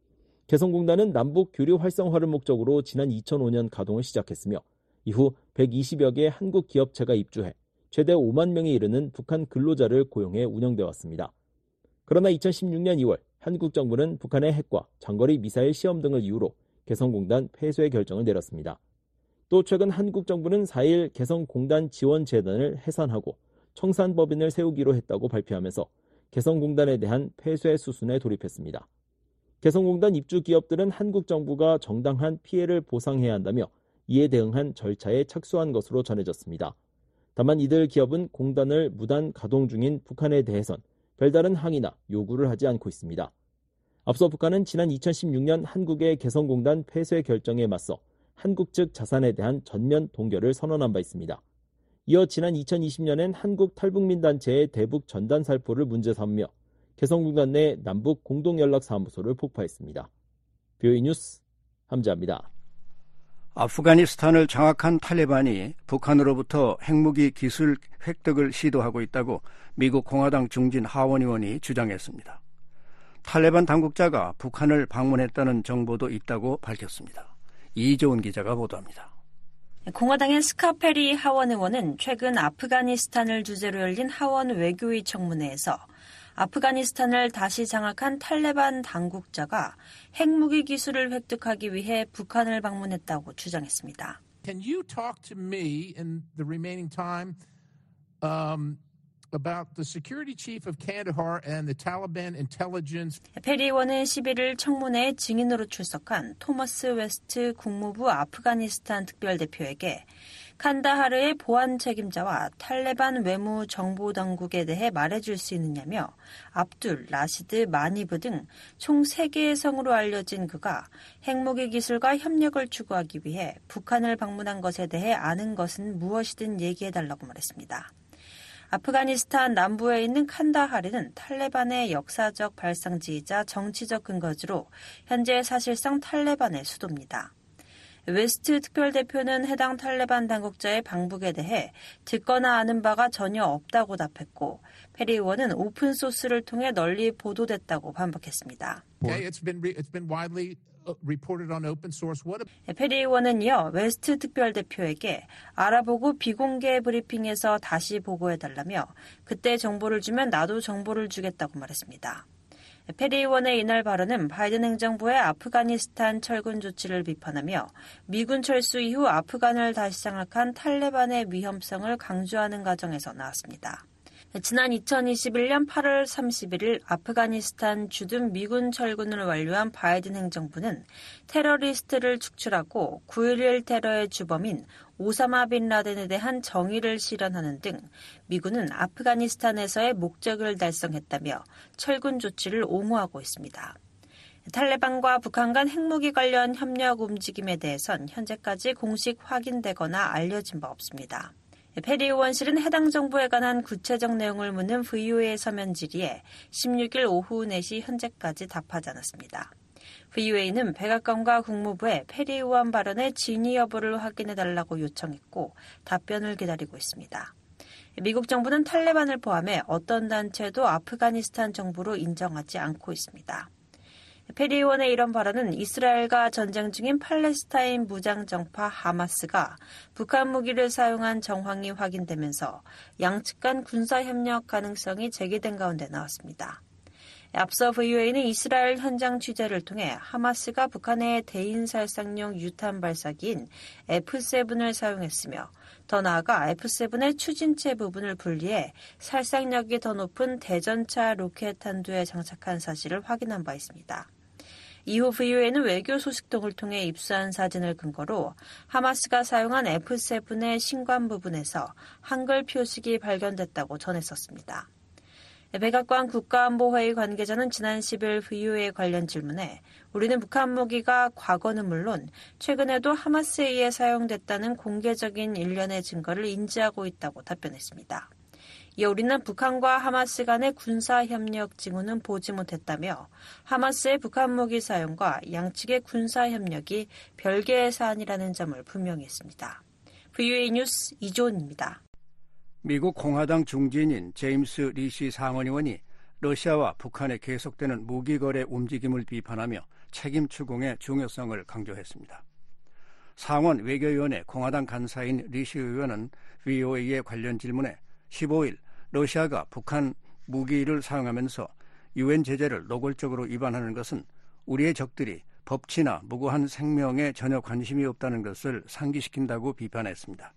개성공단은 남북 교류 활성화를 목적으로 지난 이천오 년 가동을 시작했으며 이후 백이십여 개의 한국 기업체가 입주해 최대 오만 명에 이르는 북한 근로자를 고용해 운영돼 왔습니다. 그러나 이천십육 년 이월 한국 정부는 북한의 핵과 장거리 미사일 시험 등을 이유로 개성공단 폐쇄 결정을 내렸습니다. 또 최근 한국 정부는 사 일 개성공단 지원재단을 해산하고 청산법인을 세우기로 했다고 발표하면서 개성공단에 대한 폐쇄 수순에 돌입했습니다. 개성공단 입주 기업들은 한국 정부가 정당한 피해를 보상해야 한다며 이에 대응한 절차에 착수한 것으로 전해졌습니다. 다만 이들 기업은 공단을 무단 가동 중인 북한에 대해선 별다른 항의나 요구를 하지 않고 있습니다. 앞서 북한은 지난 이천십육 년 한국의 개성공단 폐쇄 결정에 맞서 한국 측 자산에 대한 전면 동결을 선언한 바 있습니다. 이어 지난 이천이십 년엔 한국 탈북민 단체의 대북 전단 살포를 문제 삼으며 개성공단 내 남북 공동연락사무소를 폭파했습니다. 비오이 뉴스 함재합니다. 아프가니스탄을 장악한 탈레반이 북한으로부터 핵무기 기술 획득을 시도하고 있다고 미국 공화당 중진 하원 의원이 주장했습니다. 탈레반 당국자가 북한을 방문했다는 정보도 있다고 밝혔습니다. 이조은 기자가 보도합니다. 공화당의 스카페리 하원 의원은 최근 아프가니스탄을 주제로 열린 하원 외교위 청문회에서 아프가니스탄을 다시 장악한 탈레반 당국자가 핵무기 기술을 획득하기 위해 북한을 방문했다고 주장했습니다. Can you talk to me in the remaining time um, about the security chief of Kandahar and the Taliban intelligence? 페리 의원은 십일 일 청문회에 증인으로 출석한 토머스 웨스트 국무부 아프가니스탄 특별대표에게 칸다하르의 보안 책임자와 탈레반 외무 정보 당국에 대해 말해줄 수 있느냐며 압둘, 라시드, 마니브 등 총 세 개의 성으로 알려진 그가 핵무기 기술과 협력을 추구하기 위해 북한을 방문한 것에 대해 아는 것은 무엇이든 얘기해달라고 말했습니다. 아프가니스탄 남부에 있는 칸다하르는 탈레반의 역사적 발상지이자 정치적 근거지로 현재 사실상 탈레반의 수도입니다. 웨스트 특별대표는 해당 탈레반 당국자의 방북에 대해 듣거나 아는 바가 전혀 없다고 답했고 페리 의원은 오픈소스를 통해 널리 보도됐다고 반박했습니다. Okay, it's been, it's been widely reported on open source. What... 페리 의원은 이어 웨스트 특별대표에게 알아보고 비공개 브리핑에서 다시 보고해달라며 그때 정보를 주면 나도 정보를 주겠다고 말했습니다. 페리 의원의 이날 발언은 바이든 행정부의 아프가니스탄 철군 조치를 비판하며 미군 철수 이후 아프간을 다시 장악한 탈레반의 위험성을 강조하는 과정에서 나왔습니다. 지난 이천이십일년 팔월 삼십일일 아프가니스탄 주둔 미군 철군을 완료한 바이든 행정부는 테러리스트를 축출하고 구일일 테러의 주범인 오사마 빈 라덴에 대한 정의를 실현하는 등 미군은 아프가니스탄에서의 목적을 달성했다며 철군 조치를 옹호하고 있습니다. 탈레반과 북한 간 핵무기 관련 협력 움직임에 대해선 현재까지 공식 확인되거나 알려진 바 없습니다. 페리 의원실은 해당 정보에 관한 구체적 내용을 묻는 브이오에이 서면 질의에 십육일 오후 네시 현재까지 답하지 않았습니다. 브이오에이는 백악관과 국무부에 페리 의원 발언의 진위 여부를 확인해달라고 요청했고 답변을 기다리고 있습니다. 미국 정부는 탈레반을 포함해 어떤 단체도 아프가니스탄 정부로 인정하지 않고 있습니다. 페리 의원의 이런 발언은 이스라엘과 전쟁 중인 팔레스타인 무장정파 하마스가 북한 무기를 사용한 정황이 확인되면서 양측 간 군사협력 가능성이 제기된 가운데 나왔습니다. 앞서 브이오에이는 이스라엘 현장 취재를 통해 하마스가 북한의 대인살상용 유탄 발사기인 에프 세븐을 사용했으며 더 나아가 에프 세븐의 추진체 부분을 분리해 살상력이 더 높은 대전차 로켓 탄두에 장착한 사실을 확인한 바 있습니다. 이후 브이오에이는 외교 소식통을 통해 입수한 사진을 근거로 하마스가 사용한 에프 세븐의 신관 부분에서 한글 표식이 발견됐다고 전했었습니다. 백악관 국가안보회의 관계자는 지난 십일 브이오에이 관련 질문에 우리는 북한 무기가 과거는 물론 최근에도 하마스에 의해 사용됐다는 공개적인 일련의 증거를 인지하고 있다고 답변했습니다. 이어 우리는 북한과 하마스 간의 군사협력 징후는 보지 못했다며 하마스의 북한 무기 사용과 양측의 군사협력이 별개의 사안이라는 점을 분명히 했습니다. 브이오에이 뉴스 이조은입니다. 미국 공화당 중진인 제임스 리시 상원의원이 러시아와 북한의 계속되는 무기거래 움직임을 비판하며 책임 추궁의 중요성을 강조했습니다. 상원 외교위원회 공화당 간사인 리시 의원은 브이오에이의 관련 질문에 십오일 러시아가 북한 무기를 사용하면서 유엔 제재를 노골적으로 위반하는 것은 우리의 적들이 법치나 무고한 생명에 전혀 관심이 없다는 것을 상기시킨다고 비판했습니다.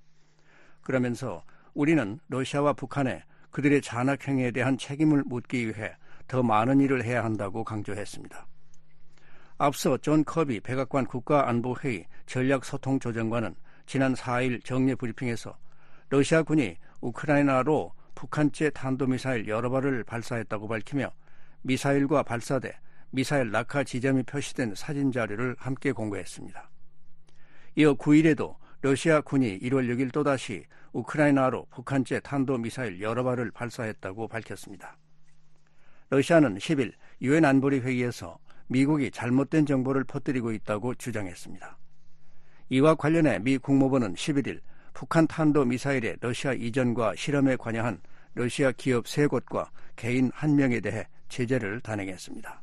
그러면서 우리는 러시아와 북한에 그들의 잔악행위에 대한 책임을 묻기 위해 더 많은 일을 해야 한다고 강조했습니다. 앞서 존 커비 백악관 국가안보회의 전략소통조정관은 지난 사일 정례 브리핑에서 러시아군이 우크라이나로 북한제 탄도미사일 여러 발을 발사했다고 밝히며 미사일과 발사대, 미사일 낙하 지점이 표시된 사진 자료를 함께 공개했습니다. 이어 구일에도 러시아 군이 일월 육일 또다시 우크라이나로 북한제 탄도미사일 여러 발을 발사했다고 밝혔습니다. 러시아는 십일 유엔 안보리 회의에서 미국이 잘못된 정보를 퍼뜨리고 있다고 주장했습니다. 이와 관련해 미 국무부는 십일일 북한 탄도미사일의 러시아 이전과 실험에 관여한 러시아 기업 세 곳과 개인 한 명에 대해 제재를 단행했습니다.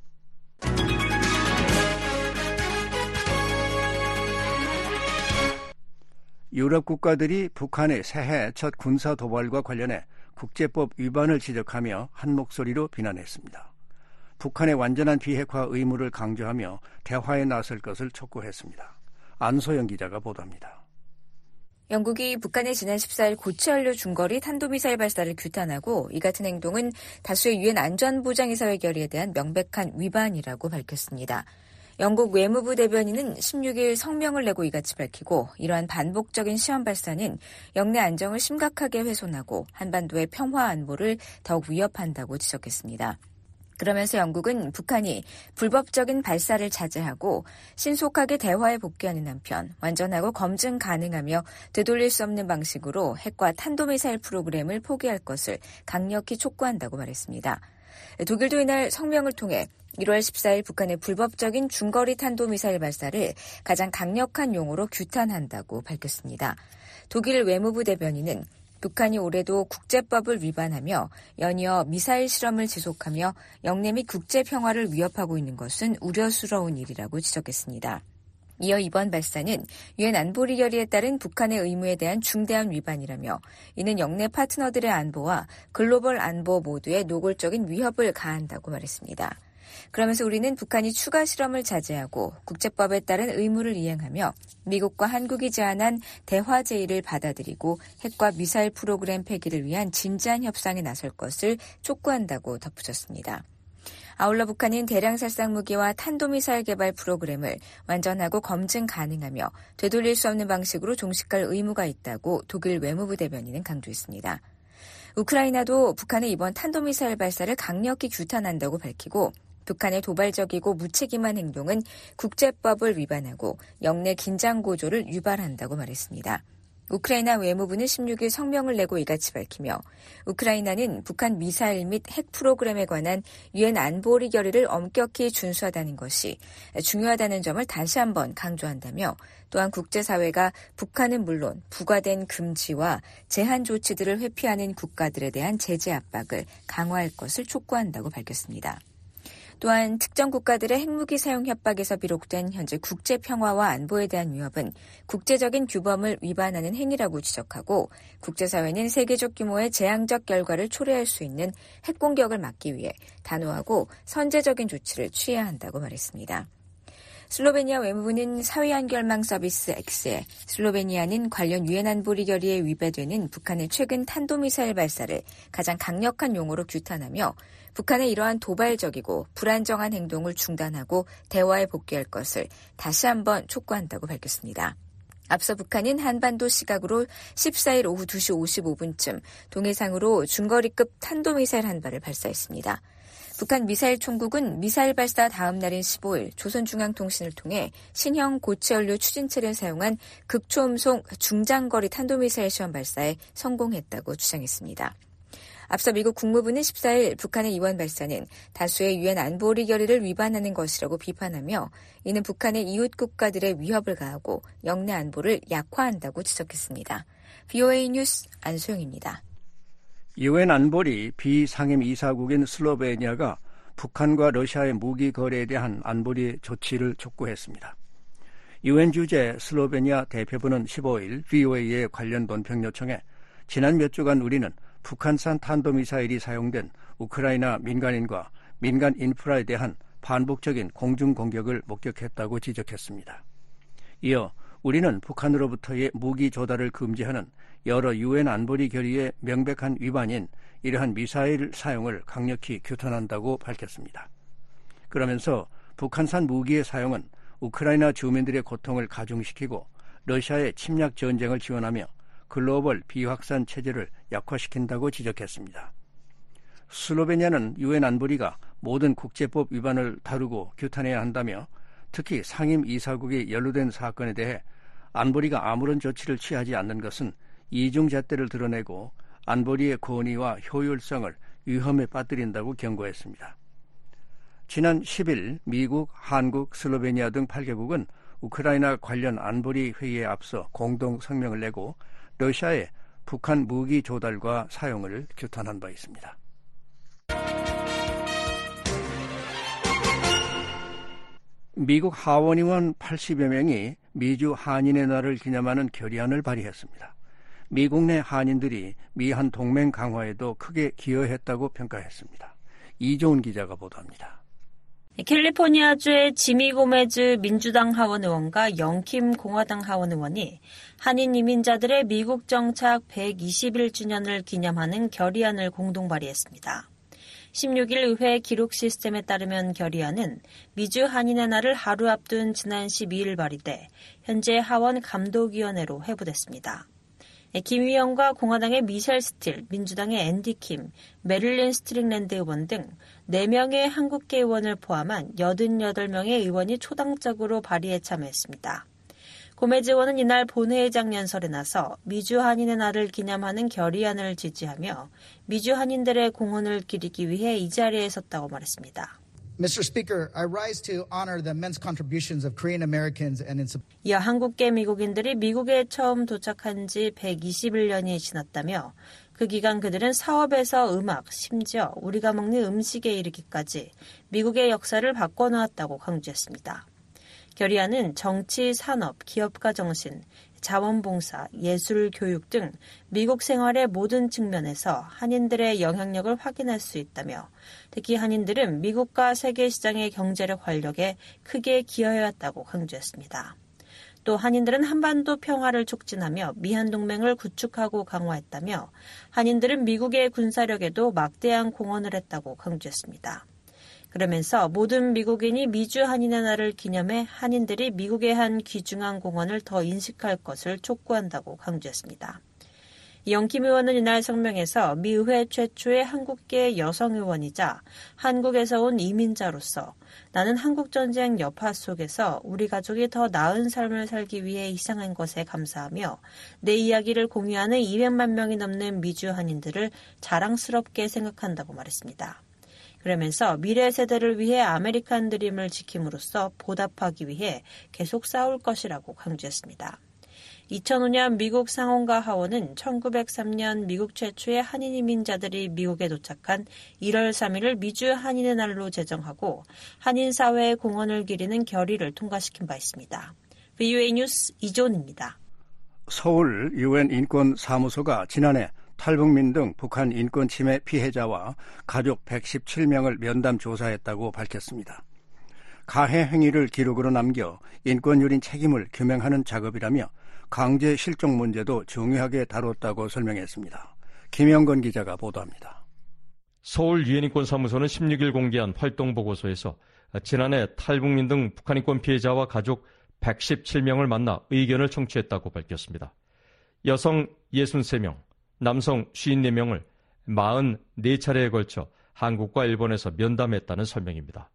유럽 국가들이 북한의 새해 첫 군사 도발과 관련해 국제법 위반을 지적하며 한 목소리로 비난했습니다. 북한의 완전한 비핵화 의무를 강조하며 대화에 나설 것을 촉구했습니다. 안소영 기자가 보도합니다. 영국이 북한의 지난 십사일 고체연료 중거리 탄도미사일 발사를 규탄하고 이 같은 행동은 다수의 유엔 안전보장이사회 결의에 대한 명백한 위반이라고 밝혔습니다. 영국 외무부 대변인은 십육일 성명을 내고 이같이 밝히고 이러한 반복적인 시험 발사는 영내 안정을 심각하게 훼손하고 한반도의 평화 안보를 더욱 위협한다고 지적했습니다. 그러면서 영국은 북한이 불법적인 발사를 자제하고 신속하게 대화에 복귀하는 한편 완전하고 검증 가능하며 되돌릴 수 없는 방식으로 핵과 탄도미사일 프로그램을 포기할 것을 강력히 촉구한다고 말했습니다. 독일도 이날 성명을 통해 일월 십사일 북한의 불법적인 중거리 탄도미사일 발사를 가장 강력한 용어로 규탄한다고 밝혔습니다. 독일 외무부 대변인은 북한이 올해도 국제법을 위반하며 연이어 미사일 실험을 지속하며 영내 및 국제 평화를 위협하고 있는 것은 우려스러운 일이라고 지적했습니다. 이어 이번 발사는 유엔 안보리 결의에 따른 북한의 의무에 대한 중대한 위반이라며 이는 영내 파트너들의 안보와 글로벌 안보 모두에 노골적인 위협을 가한다고 말했습니다. 그러면서 우리는 북한이 추가 실험을 자제하고 국제법에 따른 의무를 이행하며 미국과 한국이 제안한 대화 제의를 받아들이고 핵과 미사일 프로그램 폐기를 위한 진지한 협상에 나설 것을 촉구한다고 덧붙였습니다. 아울러 북한은 대량 살상 무기와 탄도미사일 개발 프로그램을 완전하고 검증 가능하며 되돌릴 수 없는 방식으로 종식할 의무가 있다고 독일 외무부 대변인은 강조했습니다. 우크라이나도 북한의 이번 탄도미사일 발사를 강력히 규탄한다고 밝히고 북한의 도발적이고 무책임한 행동은 국제법을 위반하고 영내 긴장 고조를 유발한다고 말했습니다. 우크라이나 외무부는 십육일 성명을 내고 이같이 밝히며 우크라이나는 북한 미사일 및 핵 프로그램에 관한 유엔 안보리 결의를 엄격히 준수하다는 것이 중요하다는 점을 다시 한번 강조한다며 또한 국제사회가 북한은 물론 부과된 금지와 제한 조치들을 회피하는 국가들에 대한 제재 압박을 강화할 것을 촉구한다고 밝혔습니다. 또한 특정 국가들의 핵무기 사용 협박에서 비롯된 현재 국제 평화와 안보에 대한 위협은 국제적인 규범을 위반하는 행위라고 지적하고 국제사회는 세계적 규모의 재앙적 결과를 초래할 수 있는 핵공격을 막기 위해 단호하고 선제적인 조치를 취해야 한다고 말했습니다. 슬로베니아 외무부는 사회연결망 서비스 X에 슬로베니아는 관련 유엔 안보리 결의에 위배되는 북한의 최근 탄도미사일 발사를 가장 강력한 용어로 규탄하며 북한의 이러한 도발적이고 불안정한 행동을 중단하고 대화에 복귀할 것을 다시 한번 촉구한다고 밝혔습니다. 앞서 북한은 한반도 시각으로 십사일 오후 두시 오십오분쯤 동해상으로 중거리급 탄도미사일 한 발을 발사했습니다. 북한 미사일 총국은 미사일 발사 다음 날인 십오일 조선중앙통신을 통해 신형 고체연료 추진체를 사용한 극초음속 중장거리 탄도미사일 시험 발사에 성공했다고 주장했습니다. 앞서 미국 국무부는 십사일 북한의 이번 발사는 다수의 유엔 안보리 결의를 위반하는 것이라고 비판하며 이는 북한의 이웃 국가들의 위협을 가하고 영내 안보를 약화한다고 지적했습니다. 브이오에이 뉴스 안소영입니다. 유엔 안보리 비상임이사국인 슬로베니아가 북한과 러시아의 무기 거래에 대한 안보리 조치를 촉구했습니다. 유엔 주재 슬로베니아 대표부는 십오일 브이오에이에 관련 논평 요청에 지난 몇 주간 우리는 북한산 탄도미사일이 사용된 우크라이나 민간인과 민간 인프라에 대한 반복적인 공중 공격을 목격했다고 지적했습니다. 이어 우리는 북한으로부터의 무기 조달을 금지하는 여러 유엔 안보리 결의의 명백한 위반인 이러한 미사일 사용을 강력히 규탄한다고 밝혔습니다. 그러면서 북한산 무기의 사용은 우크라이나 주민들의 고통을 가중시키고 러시아의 침략 전쟁을 지원하며 글로벌 비확산 체제를 약화시킨다고 지적했습니다. 슬로베니아는 유엔 안보리가 모든 국제법 위반을 다루고 규탄해야 한다며 특히 상임이사국이 연루된 사건에 대해 안보리가 아무런 조치를 취하지 않는 것은 이중잣대를 드러내고 안보리의 권위와 효율성을 위험에 빠뜨린다고 경고했습니다. 지난 십일 미국, 한국, 슬로베니아 등 팔 개국은 우크라이나 관련 안보리 회의에 앞서 공동 성명을 내고 러시아의 북한 무기 조달과 사용을 규탄한 바 있습니다. 미국 하원의원 팔십여 명이 미주 한인의 날을 기념하는 결의안을 발의했습니다. 미국 내 한인들이 미한 동맹 강화에도 크게 기여했다고 평가했습니다. 이종훈 기자가 보도합니다. 캘리포니아주의 지미 고메즈 민주당 하원 의원과 영킴 공화당 하원 의원이 한인 이민자들의 미국 정착 백이십일 주년을 기념하는 결의안을 공동 발의했습니다. 십육일 의회 기록 시스템에 따르면 결의안은 미주 한인의 날을 하루 앞둔 지난 십이일 발의돼 현재 하원 감독위원회로 회부됐습니다. 김 의원과 공화당의 미셸 스틸, 민주당의 앤디 킴, 메릴린 스트링랜드 의원 등 네 명의 한국계 의원을 포함한 여든여덟 명의 의원이 초당적으로 발의에 참여했습니다. 고메즈 의원은 이날 본회의장 연설에 나서 미주 한인의 날을 기념하는 결의안을 지지하며 미주 한인들의 공헌을 기리기 위해 이 자리에 섰다고 말했습니다. Mister Speaker, I rise to honor the immense contributions of Korean Americans and in 이어 한국계 미국인들이 미국에 처음 도착한 지 백이십일 년이 지났다며 그 기간 그들은 사업에서 음악, 심지어 우리가 먹는 음식에 이르기까지 미국의 역사를 바꿔놓았다고 강조했습니다. 결의안은 정치, 산업, 기업가 정신, 자원봉사, 예술, 교육 등 미국 생활의 모든 측면에서 한인들의 영향력을 확인할 수 있다며 특히 한인들은 미국과 세계 시장의 경제력 활력에 크게 기여해왔다고 강조했습니다. 또 한인들은 한반도 평화를 촉진하며 미한동맹을 구축하고 강화했다며 한인들은 미국의 군사력에도 막대한 공헌을 했다고 강조했습니다. 그러면서 모든 미국인이 미주 한인의 날을 기념해 한인들이 미국에 한 귀중한 공헌을 더 인식할 것을 촉구한다고 강조했습니다. 영킴 의원은 이날 성명에서 미 의회 최초의 한국계 여성 의원이자 한국에서 온 이민자로서 나는 한국전쟁 여파 속에서 우리 가족이 더 나은 삶을 살기 위해 희생한 것에 감사하며 내 이야기를 공유하는 이백만 명이 넘는 미주 한인들을 자랑스럽게 생각한다고 말했습니다. 그러면서 미래 세대를 위해 아메리칸 드림을 지킴으로써 보답하기 위해 계속 싸울 것이라고 강조했습니다. 이천오 년 미국 상원과 하원은 천구백삼 년 미국 최초의 한인 이민자들이 미국에 도착한 일월 삼일을 미주 한인의 날로 제정하고 한인 사회의 공헌을 기리는 결의를 통과시킨 바 있습니다. 브이오에이 뉴스 이존입니다. 서울 유엔 인권사무소가 지난해 탈북민 등 북한 인권 침해 피해자와 가족 백십칠 명을 면담 조사했다고 밝혔습니다. 가해 행위를 기록으로 남겨 인권유린 책임을 규명하는 작업이라며 강제 실종 문제도 중요하게 다뤘다고 설명했습니다. 김영건 기자가 보도합니다. 서울 유엔인권사무소는 십육 일 공개한 활동보고서에서 지난해 탈북민 등 북한 인권 피해자와 가족 백십칠 명을 만나 의견을 청취했다고 밝혔습니다. 여성 육십삼 명, 남성 오십사 명을 사십사 차례에 걸쳐 한국과 일본에서 면담했다는 설명입니다.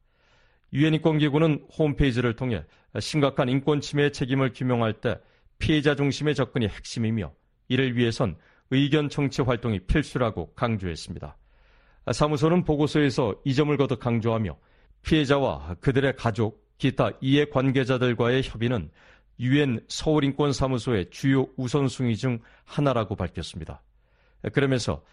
유엔인권기구는 홈페이지를 통해 심각한 인권 침해의 책임을 규명할 때 피해자 중심의 접근이 핵심이며 이를 위해선 의견 청취 활동이 필수라고 강조했습니다. 사무소는 보고서에서 이 점을 거듭 강조하며 피해자와 그들의 가족, 기타 이해관계자들과의 협의는 유엔 서울인권사무소의 주요 우선순위 중 하나라고 밝혔습니다. 그러면서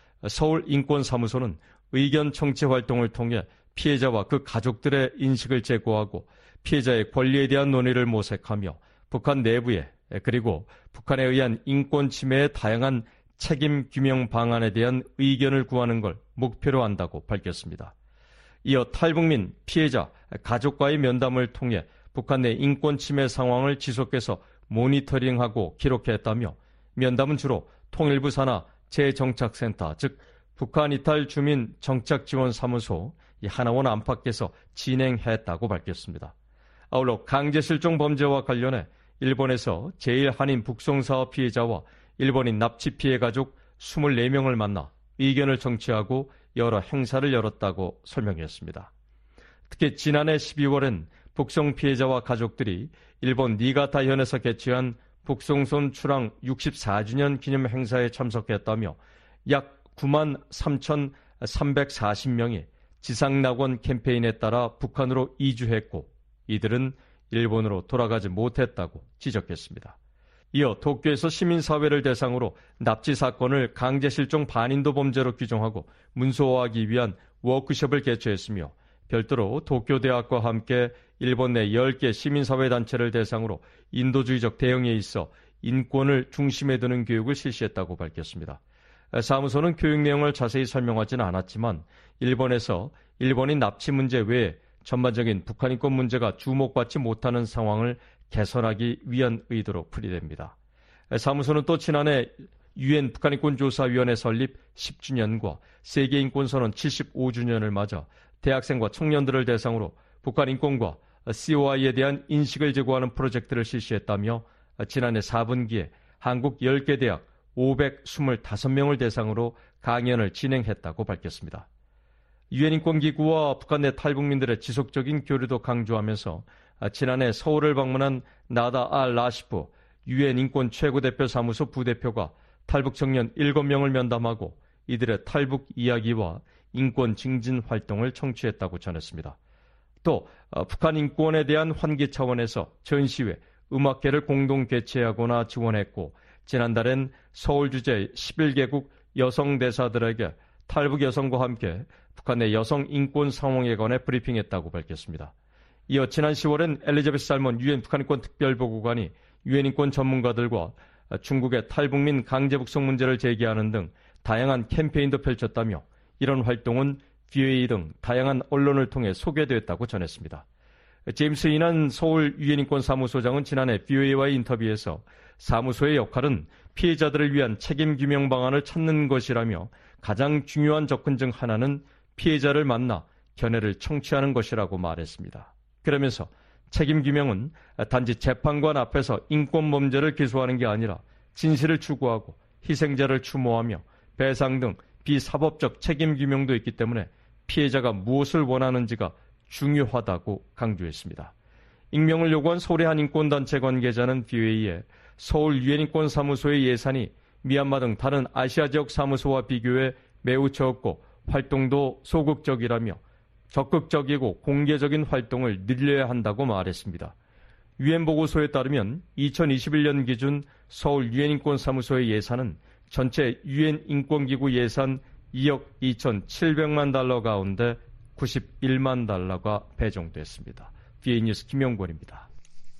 서울인권사무소는 의견 청취 활동을 통해 피해자와 그 가족들의 인식을 제고하고 피해자의 권리에 대한 논의를 모색하며 북한 내부에 그리고 북한에 의한 인권 침해의 다양한 책임 규명 방안에 대한 의견을 구하는 걸 목표로 한다고 밝혔습니다. 이어 탈북민 피해자 가족과의 면담을 통해 북한 내 인권 침해 상황을 지속해서 모니터링하고 기록했다며 면담은 주로 통일부 산하 재정착센터, 즉 북한 이탈 주민 정착지원사무소 하나원 안팎에서 진행했다고 밝혔습니다. 아울러 강제실종 범죄와 관련해 일본에서 제일 한인 북송사업 피해자와 일본인 납치 피해 가족 이십사 명을 만나 의견을 청취하고 여러 행사를 열었다고 설명했습니다. 특히 지난해 십이월엔 북송 피해자와 가족들이 일본 니가타현에서 개최한 북송선 출항 육십사 주년 기념 행사에 참석했다며 약 구만 삼천삼백사십 명이 지상낙원 캠페인에 따라 북한으로 이주했고 이들은 일본으로 돌아가지 못했다고 지적했습니다. 이어 도쿄에서 시민사회를 대상으로 납치 사건을 강제실종 반인도 범죄로 규정하고 문서화하기 위한 워크숍을 개최했으며 별도로 도쿄대학과 함께 일본 내 열 개 시민사회단체를 대상으로 인도주의적 대응에 있어 인권을 중심에 두는 교육을 실시했다고 밝혔습니다. 사무소는 교육 내용을 자세히 설명하지는 않았지만 일본에서 일본인 납치 문제 외에 전반적인 북한 인권 문제가 주목받지 못하는 상황을 개선하기 위한 의도로 풀이됩니다. 사무소는 또 지난해 유엔 북한인권조사위원회 설립 십 주년과 세계인권선언 칠십오 주년을 맞아 대학생과 청년들을 대상으로 북한 인권과 씨오아이에 대한 인식을 제고하는 프로젝트를 실시했다며 지난해 사 분기에 한국 열 개 대학 오백이십오 명을 대상으로 강연을 진행했다고 밝혔습니다. 유엔 인권기구와 북한 내 탈북민들의 지속적인 교류도 강조하면서 지난해 서울을 방문한 나다 알 라시프 유엔 인권 최고대표 사무소 부대표가 탈북 청년 일곱 명을 면담하고 이들의 탈북 이야기와 인권 증진 활동을 청취했다고 전했습니다. 또 북한 인권에 대한 환기 차원에서 전시회, 음악회를 공동 개최하거나 지원했고 지난달엔 서울 주재 십일 개국 여성 대사들에게 탈북 여성과 함께 북한의 여성 인권 상황에 관해 브리핑했다고 밝혔습니다. 이어 지난 시월엔 엘리자베스 살몬 유엔 북한인권 특별보고관이 유엔 인권 전문가들과 중국의 탈북민 강제 북송 문제를 제기하는 등 다양한 캠페인도 펼쳤다며 이런 활동은 브이오에이 등 다양한 언론을 통해 소개됐다고 전했습니다. 제임스 이난 서울 유엔인권사무소장은 지난해 브이오에이와의 인터뷰에서 사무소의 역할은 피해자들을 위한 책임규명 방안을 찾는 것이라며 가장 중요한 접근 중 하나는 피해자를 만나 견해를 청취하는 것이라고 말했습니다. 그러면서 책임규명은 단지 재판관 앞에서 인권범죄를 기소하는 게 아니라 진실을 추구하고 희생자를 추모하며 배상 등 비사법적 책임규명도 있기 때문에 피해자가 무엇을 원하는지가 중요하다고 강조했습니다. 익명을 요구한 서울의 한 인권단체 관계자는 브이오에이에 서울 유엔인권사무소의 예산이 미얀마 등 다른 아시아 지역 사무소와 비교해 매우 적고 활동도 소극적이라며 적극적이고 공개적인 활동을 늘려야 한다고 말했습니다. 유엔 보고서에 따르면 이천이십일 년 기준 서울 유엔인권사무소의 예산은 전체 유엔 인권기구 예산 이억 이천칠백만 달러 가운데 구십일만 달러가 배정됐습니다. 브이오에이 뉴스 김영권입니다.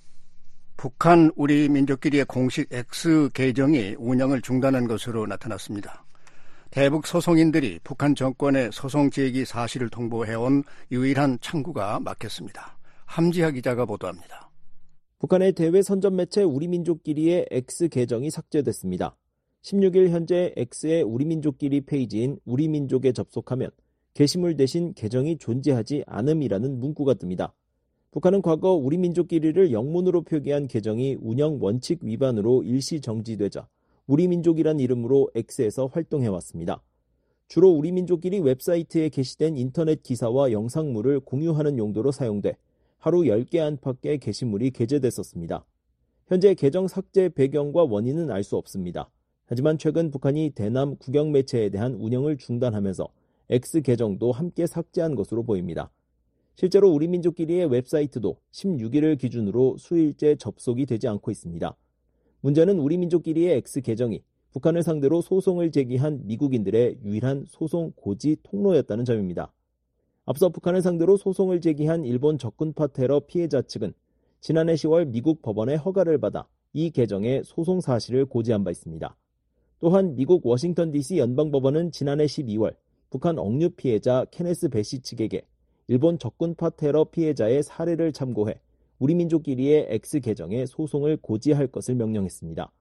북한 우리 민족끼리의 공식 X 계정이 운영을 중단한 것으로 나타났습니다. 대북 소송인들이 북한 정권의 소송 제기 사실을 통보해온 유일한 창구가 막혔습니다. 함지하 기자가 보도합니다. 북한의 대외 선전 매체 우리민족끼리의 X 계정이 삭제됐습니다. 십육 일 현재 X의 우리민족끼리 페이지인 우리민족에 접속하면 게시물 대신 계정이 존재하지 않음이라는 문구가 뜹니다. 북한은 과거 우리민족끼리를 영문으로 표기한 계정이 운영 원칙 위반으로 일시 정지되자 우리민족이란 이름으로 X에서 활동해왔습니다. 주로 우리민족끼리 웹사이트에 게시된 인터넷 기사와 영상물을 공유하는 용도로 사용돼 하루 열 개 안팎의 게시물이 게재됐었습니다. 현재 계정 삭제 배경과 원인은 알 수 없습니다. 하지만 최근 북한이 대남 국영 매체에 대한 운영을 중단하면서 X 계정도 함께 삭제한 것으로 보입니다. 실제로 우리민족끼리의 웹사이트도 십육 일을 기준으로 수일째 접속이 되지 않고 있습니다. 문제는 우리민족끼리의 X 계정이 북한을 상대로 소송을 제기한 미국인들의 유일한 소송 고지 통로였다는 점입니다. 앞서 북한을 상대로 소송을 제기한 일본 적군파 테러 피해자 측은 지난해 시월 미국 법원의 허가를 받아 이 계정의 소송 사실을 고지한 바 있습니다. 또한 미국 워싱턴 디씨 연방법원은 지난해 십이월 북한 억류 피해자 케네스 베시 측에게 일본 적군파 테러 피해자의 사례를 참고해 우리민족끼리의 X 계정에 소송을 고지할 것을 명령했습니다.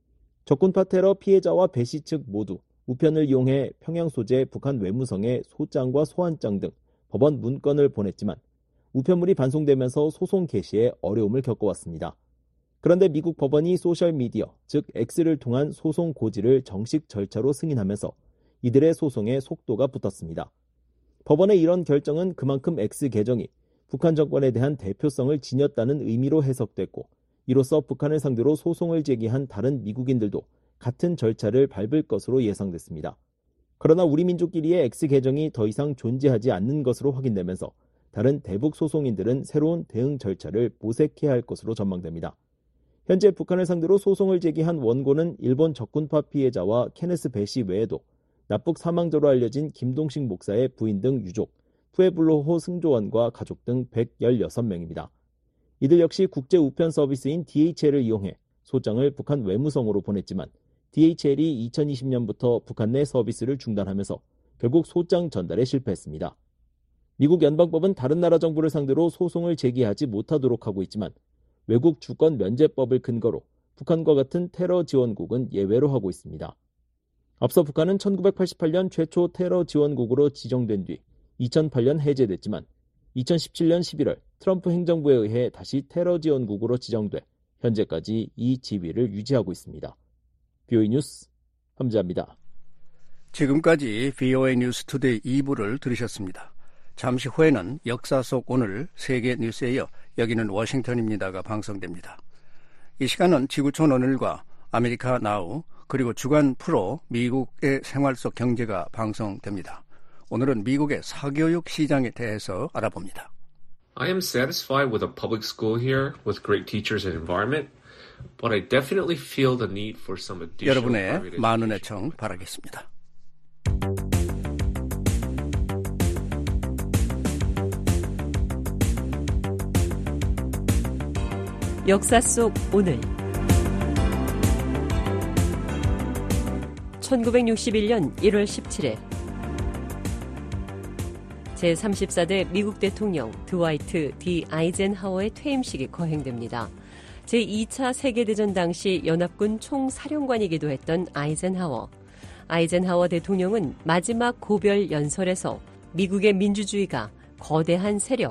적군파 테러 피해자와 베시 측 모두 우편을 이용해 평양 소재 북한 외무성에 소장과 소환장 등 법원 문건을 보냈지만 우편물이 반송되면서 소송 개시에 어려움을 겪어왔습니다. 그런데 미국 법원이 소셜미디어, 즉 X를 통한 소송 고지를 정식 절차로 승인하면서 이들의 소송에 속도가 붙었습니다. 법원의 이런 결정은 그만큼 X 계정이 북한 정권에 대한 대표성을 지녔다는 의미로 해석됐고 이로써 북한을 상대로 소송을 제기한 다른 미국인들도 같은 절차를 밟을 것으로 예상됐습니다. 그러나 우리민족끼리의 X 계정이 더 이상 존재하지 않는 것으로 확인되면서 다른 대북 소송인들은 새로운 대응 절차를 모색해야 할 것으로 전망됩니다. 현재 북한을 상대로 소송을 제기한 원고는 일본 적군파 피해자와 케네스 베시 외에도 납북 사망자로 알려진 김동식 목사의 부인 등 유족, 푸에블로호 승조원과 가족 등 백십육 명입니다. 이들 역시 국제 우편 서비스인 디에이치엘을 이용해 소장을 북한 외무성으로 보냈지만 디에이치엘이 이천이십 년부터 북한 내 서비스를 중단하면서 결국 소장 전달에 실패했습니다. 미국 연방법은 다른 나라 정부를 상대로 소송을 제기하지 못하도록 하고 있지만 외국 주권 면제법을 근거로 북한과 같은 테러 지원국은 예외로 하고 있습니다. 앞서 북한은 천구백팔십팔 년 최초 테러 지원국으로 지정된 뒤 이천팔 년 해제됐지만 이천십칠 년 십일월 트럼프 행정부에 의해 다시 테러 지원국으로 지정돼 현재까지 이 지위를 유지하고 있습니다. 브이오에이 뉴스 함지아입니다. 지금까지 브이오에이 뉴스 투데이 이 부를 들으셨습니다. 잠시 후에는 역사 속 오늘 세계 뉴스에 이어 여기는 워싱턴입니다가 방송됩니다. 이 시간은 지구촌 오늘과 아메리카 나우 그리고 주간 프로 미국의 생활 속 경제가 방송됩니다. 오늘은 미국의 사교육 시장에 대해서 알아봅니다. I am satisfied with a public school here with great teachers and environment, but I definitely feel the need for some additional 여러분의 private 많은 애청 바라겠습니다. 역사 속 오늘 천구백육십일 년 일월 십칠일 제삼십사 대 미국 대통령 드와이트 D. 아이젠하워의 퇴임식이 거행됩니다. 제이 차 세계대전 당시 연합군 총사령관이기도 했던 아이젠하워. 아이젠하워 대통령은 마지막 고별 연설에서 미국의 민주주의가 거대한 세력,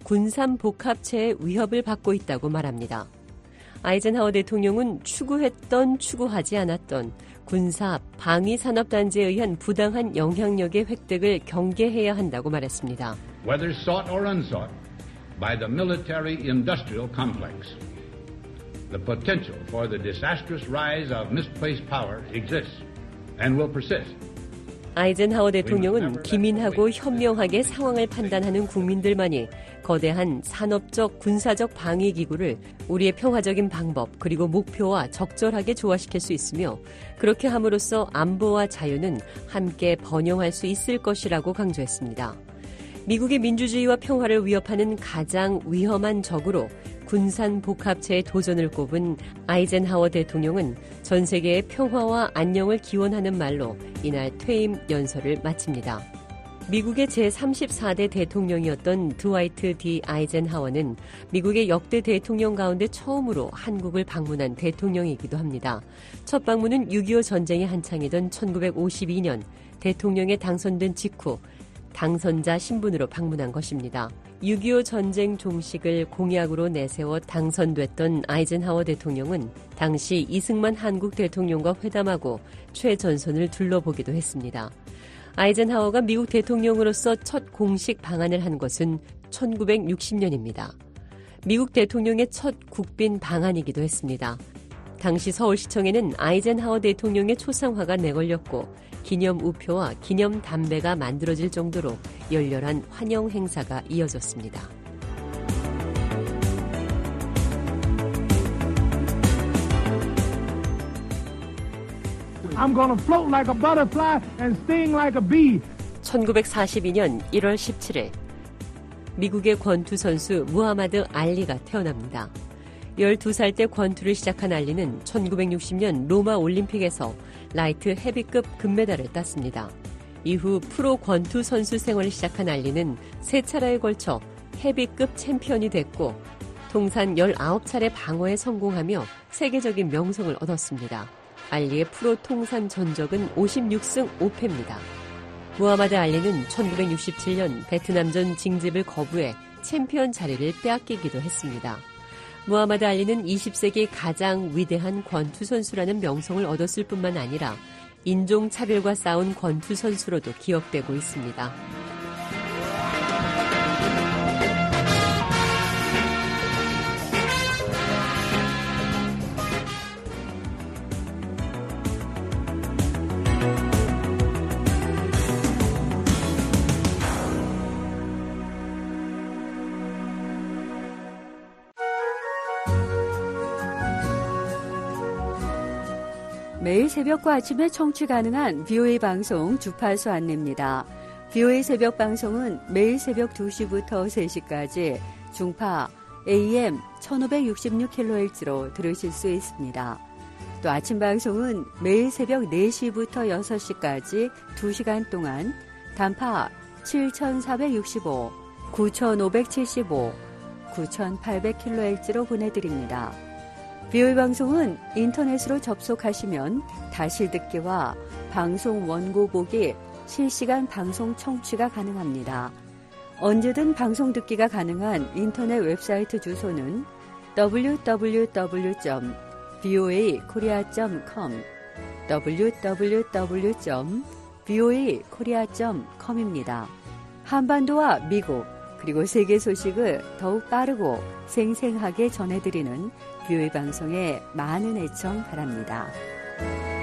군산복합체의 위협을 받고 있다고 말합니다. 아이젠하워 대통령은 추구했던 추구하지 않았던 군사 방위산업단지에 의한 부당한 영향력의 획득을 경계해야 한다고 말했습니다. Whether sought or unsought by the military-industrial complex, the potential for the disastrous rise of misplaced power exists and will persist. 아이젠하워 대통령은 기민하고 현명하게 상황을 판단하는 국민들만이 거대한 산업적, 군사적 방위기구를 우리의 평화적인 방법 그리고 목표와 적절하게 조화시킬 수 있으며 그렇게 함으로써 안보와 자유는 함께 번영할 수 있을 것이라고 강조했습니다. 미국의 민주주의와 평화를 위협하는 가장 위험한 적으로 군산복합체의 도전을 꼽은 아이젠하워 대통령은 전 세계의 평화와 안녕을 기원하는 말로 이날 퇴임 연설을 마칩니다. 미국의 제삼십사 대 대통령이었던 드와이트 D. 아이젠하워는 미국의 역대 대통령 가운데 처음으로 한국을 방문한 대통령이기도 합니다. 첫 방문은 육이오 전쟁이 한창이던 천구백오십이 년 대통령에 당선된 직후 당선자 신분으로 방문한 것입니다. 육이오 전쟁 종식을 공약으로 내세워 당선됐던 아이젠하워 대통령은 당시 이승만 한국 대통령과 회담하고 최전선을 둘러보기도 했습니다. 아이젠하워가 미국 대통령으로서 첫 공식 방한을 한 것은 천구백육십 년입니다. 미국 대통령의 첫 국빈 방한이기도 했습니다. 당시 서울시청에는 아이젠하워 대통령의 초상화가 내걸렸고 기념 우표와 기념 담배가 만들어질 정도로 열렬한 환영 행사가 이어졌습니다. I'm gonna float like a butterfly and sting like a bee. 천구백사십이 년 일월 십칠일 미국의 권투 선수 무하마드 알리가 태어납니다. 열두 살 때 권투를 시작한 알리는 천구백육십 년 로마 올림픽에서 라이트 헤비급 금메달을 땄습니다. 이후 프로 권투 선수 생활을 시작한 알리는 세 차례에 걸쳐 헤비급 챔피언이 됐고 통산 열아홉 차례 방어에 성공하며 세계적인 명성을 얻었습니다. 알리의 프로 통산 전적은 오십육 승 오 패입니다. 무하마드 알리는 천구백육십칠 년 베트남전 징집을 거부해 챔피언 자리를 빼앗기기도 했습니다. 무하마드 알리는 이십 세기 가장 위대한 권투 선수라는 명성을 얻었을 뿐만 아니라 인종차별과 싸운 권투 선수로도 기억되고 있습니다. 매일 새벽과 아침에 청취 가능한 비오에이 방송 주파수 안내입니다. 비오에이 새벽 방송은 매일 새벽 두 시부터 세 시까지 중파 에이엠 천오백육십육 킬로헤르츠로 들으실 수 있습니다. 또 아침 방송은 매일 새벽 네 시부터 여섯 시까지 두 시간 동안 단파 칠천사백육십오, 구천오백칠십오, 구천팔백 킬로헤르츠로 보내드립니다. 비오에이 방송은 인터넷으로 접속하시면 다시 듣기와 방송 원고 보기, 실시간 방송 청취가 가능합니다. 언제든 방송 듣기가 가능한 인터넷 웹사이트 주소는 더블유 더블유 더블유 점 비오에이 코리아 점 컴, 더블유 더블유 더블유 점 비오에이 코리아 점 컴입니다. 한반도와 미국 그리고 세계 소식을 더욱 빠르고 생생하게 전해드리는 비오에이 방송에 많은 애청 바랍니다.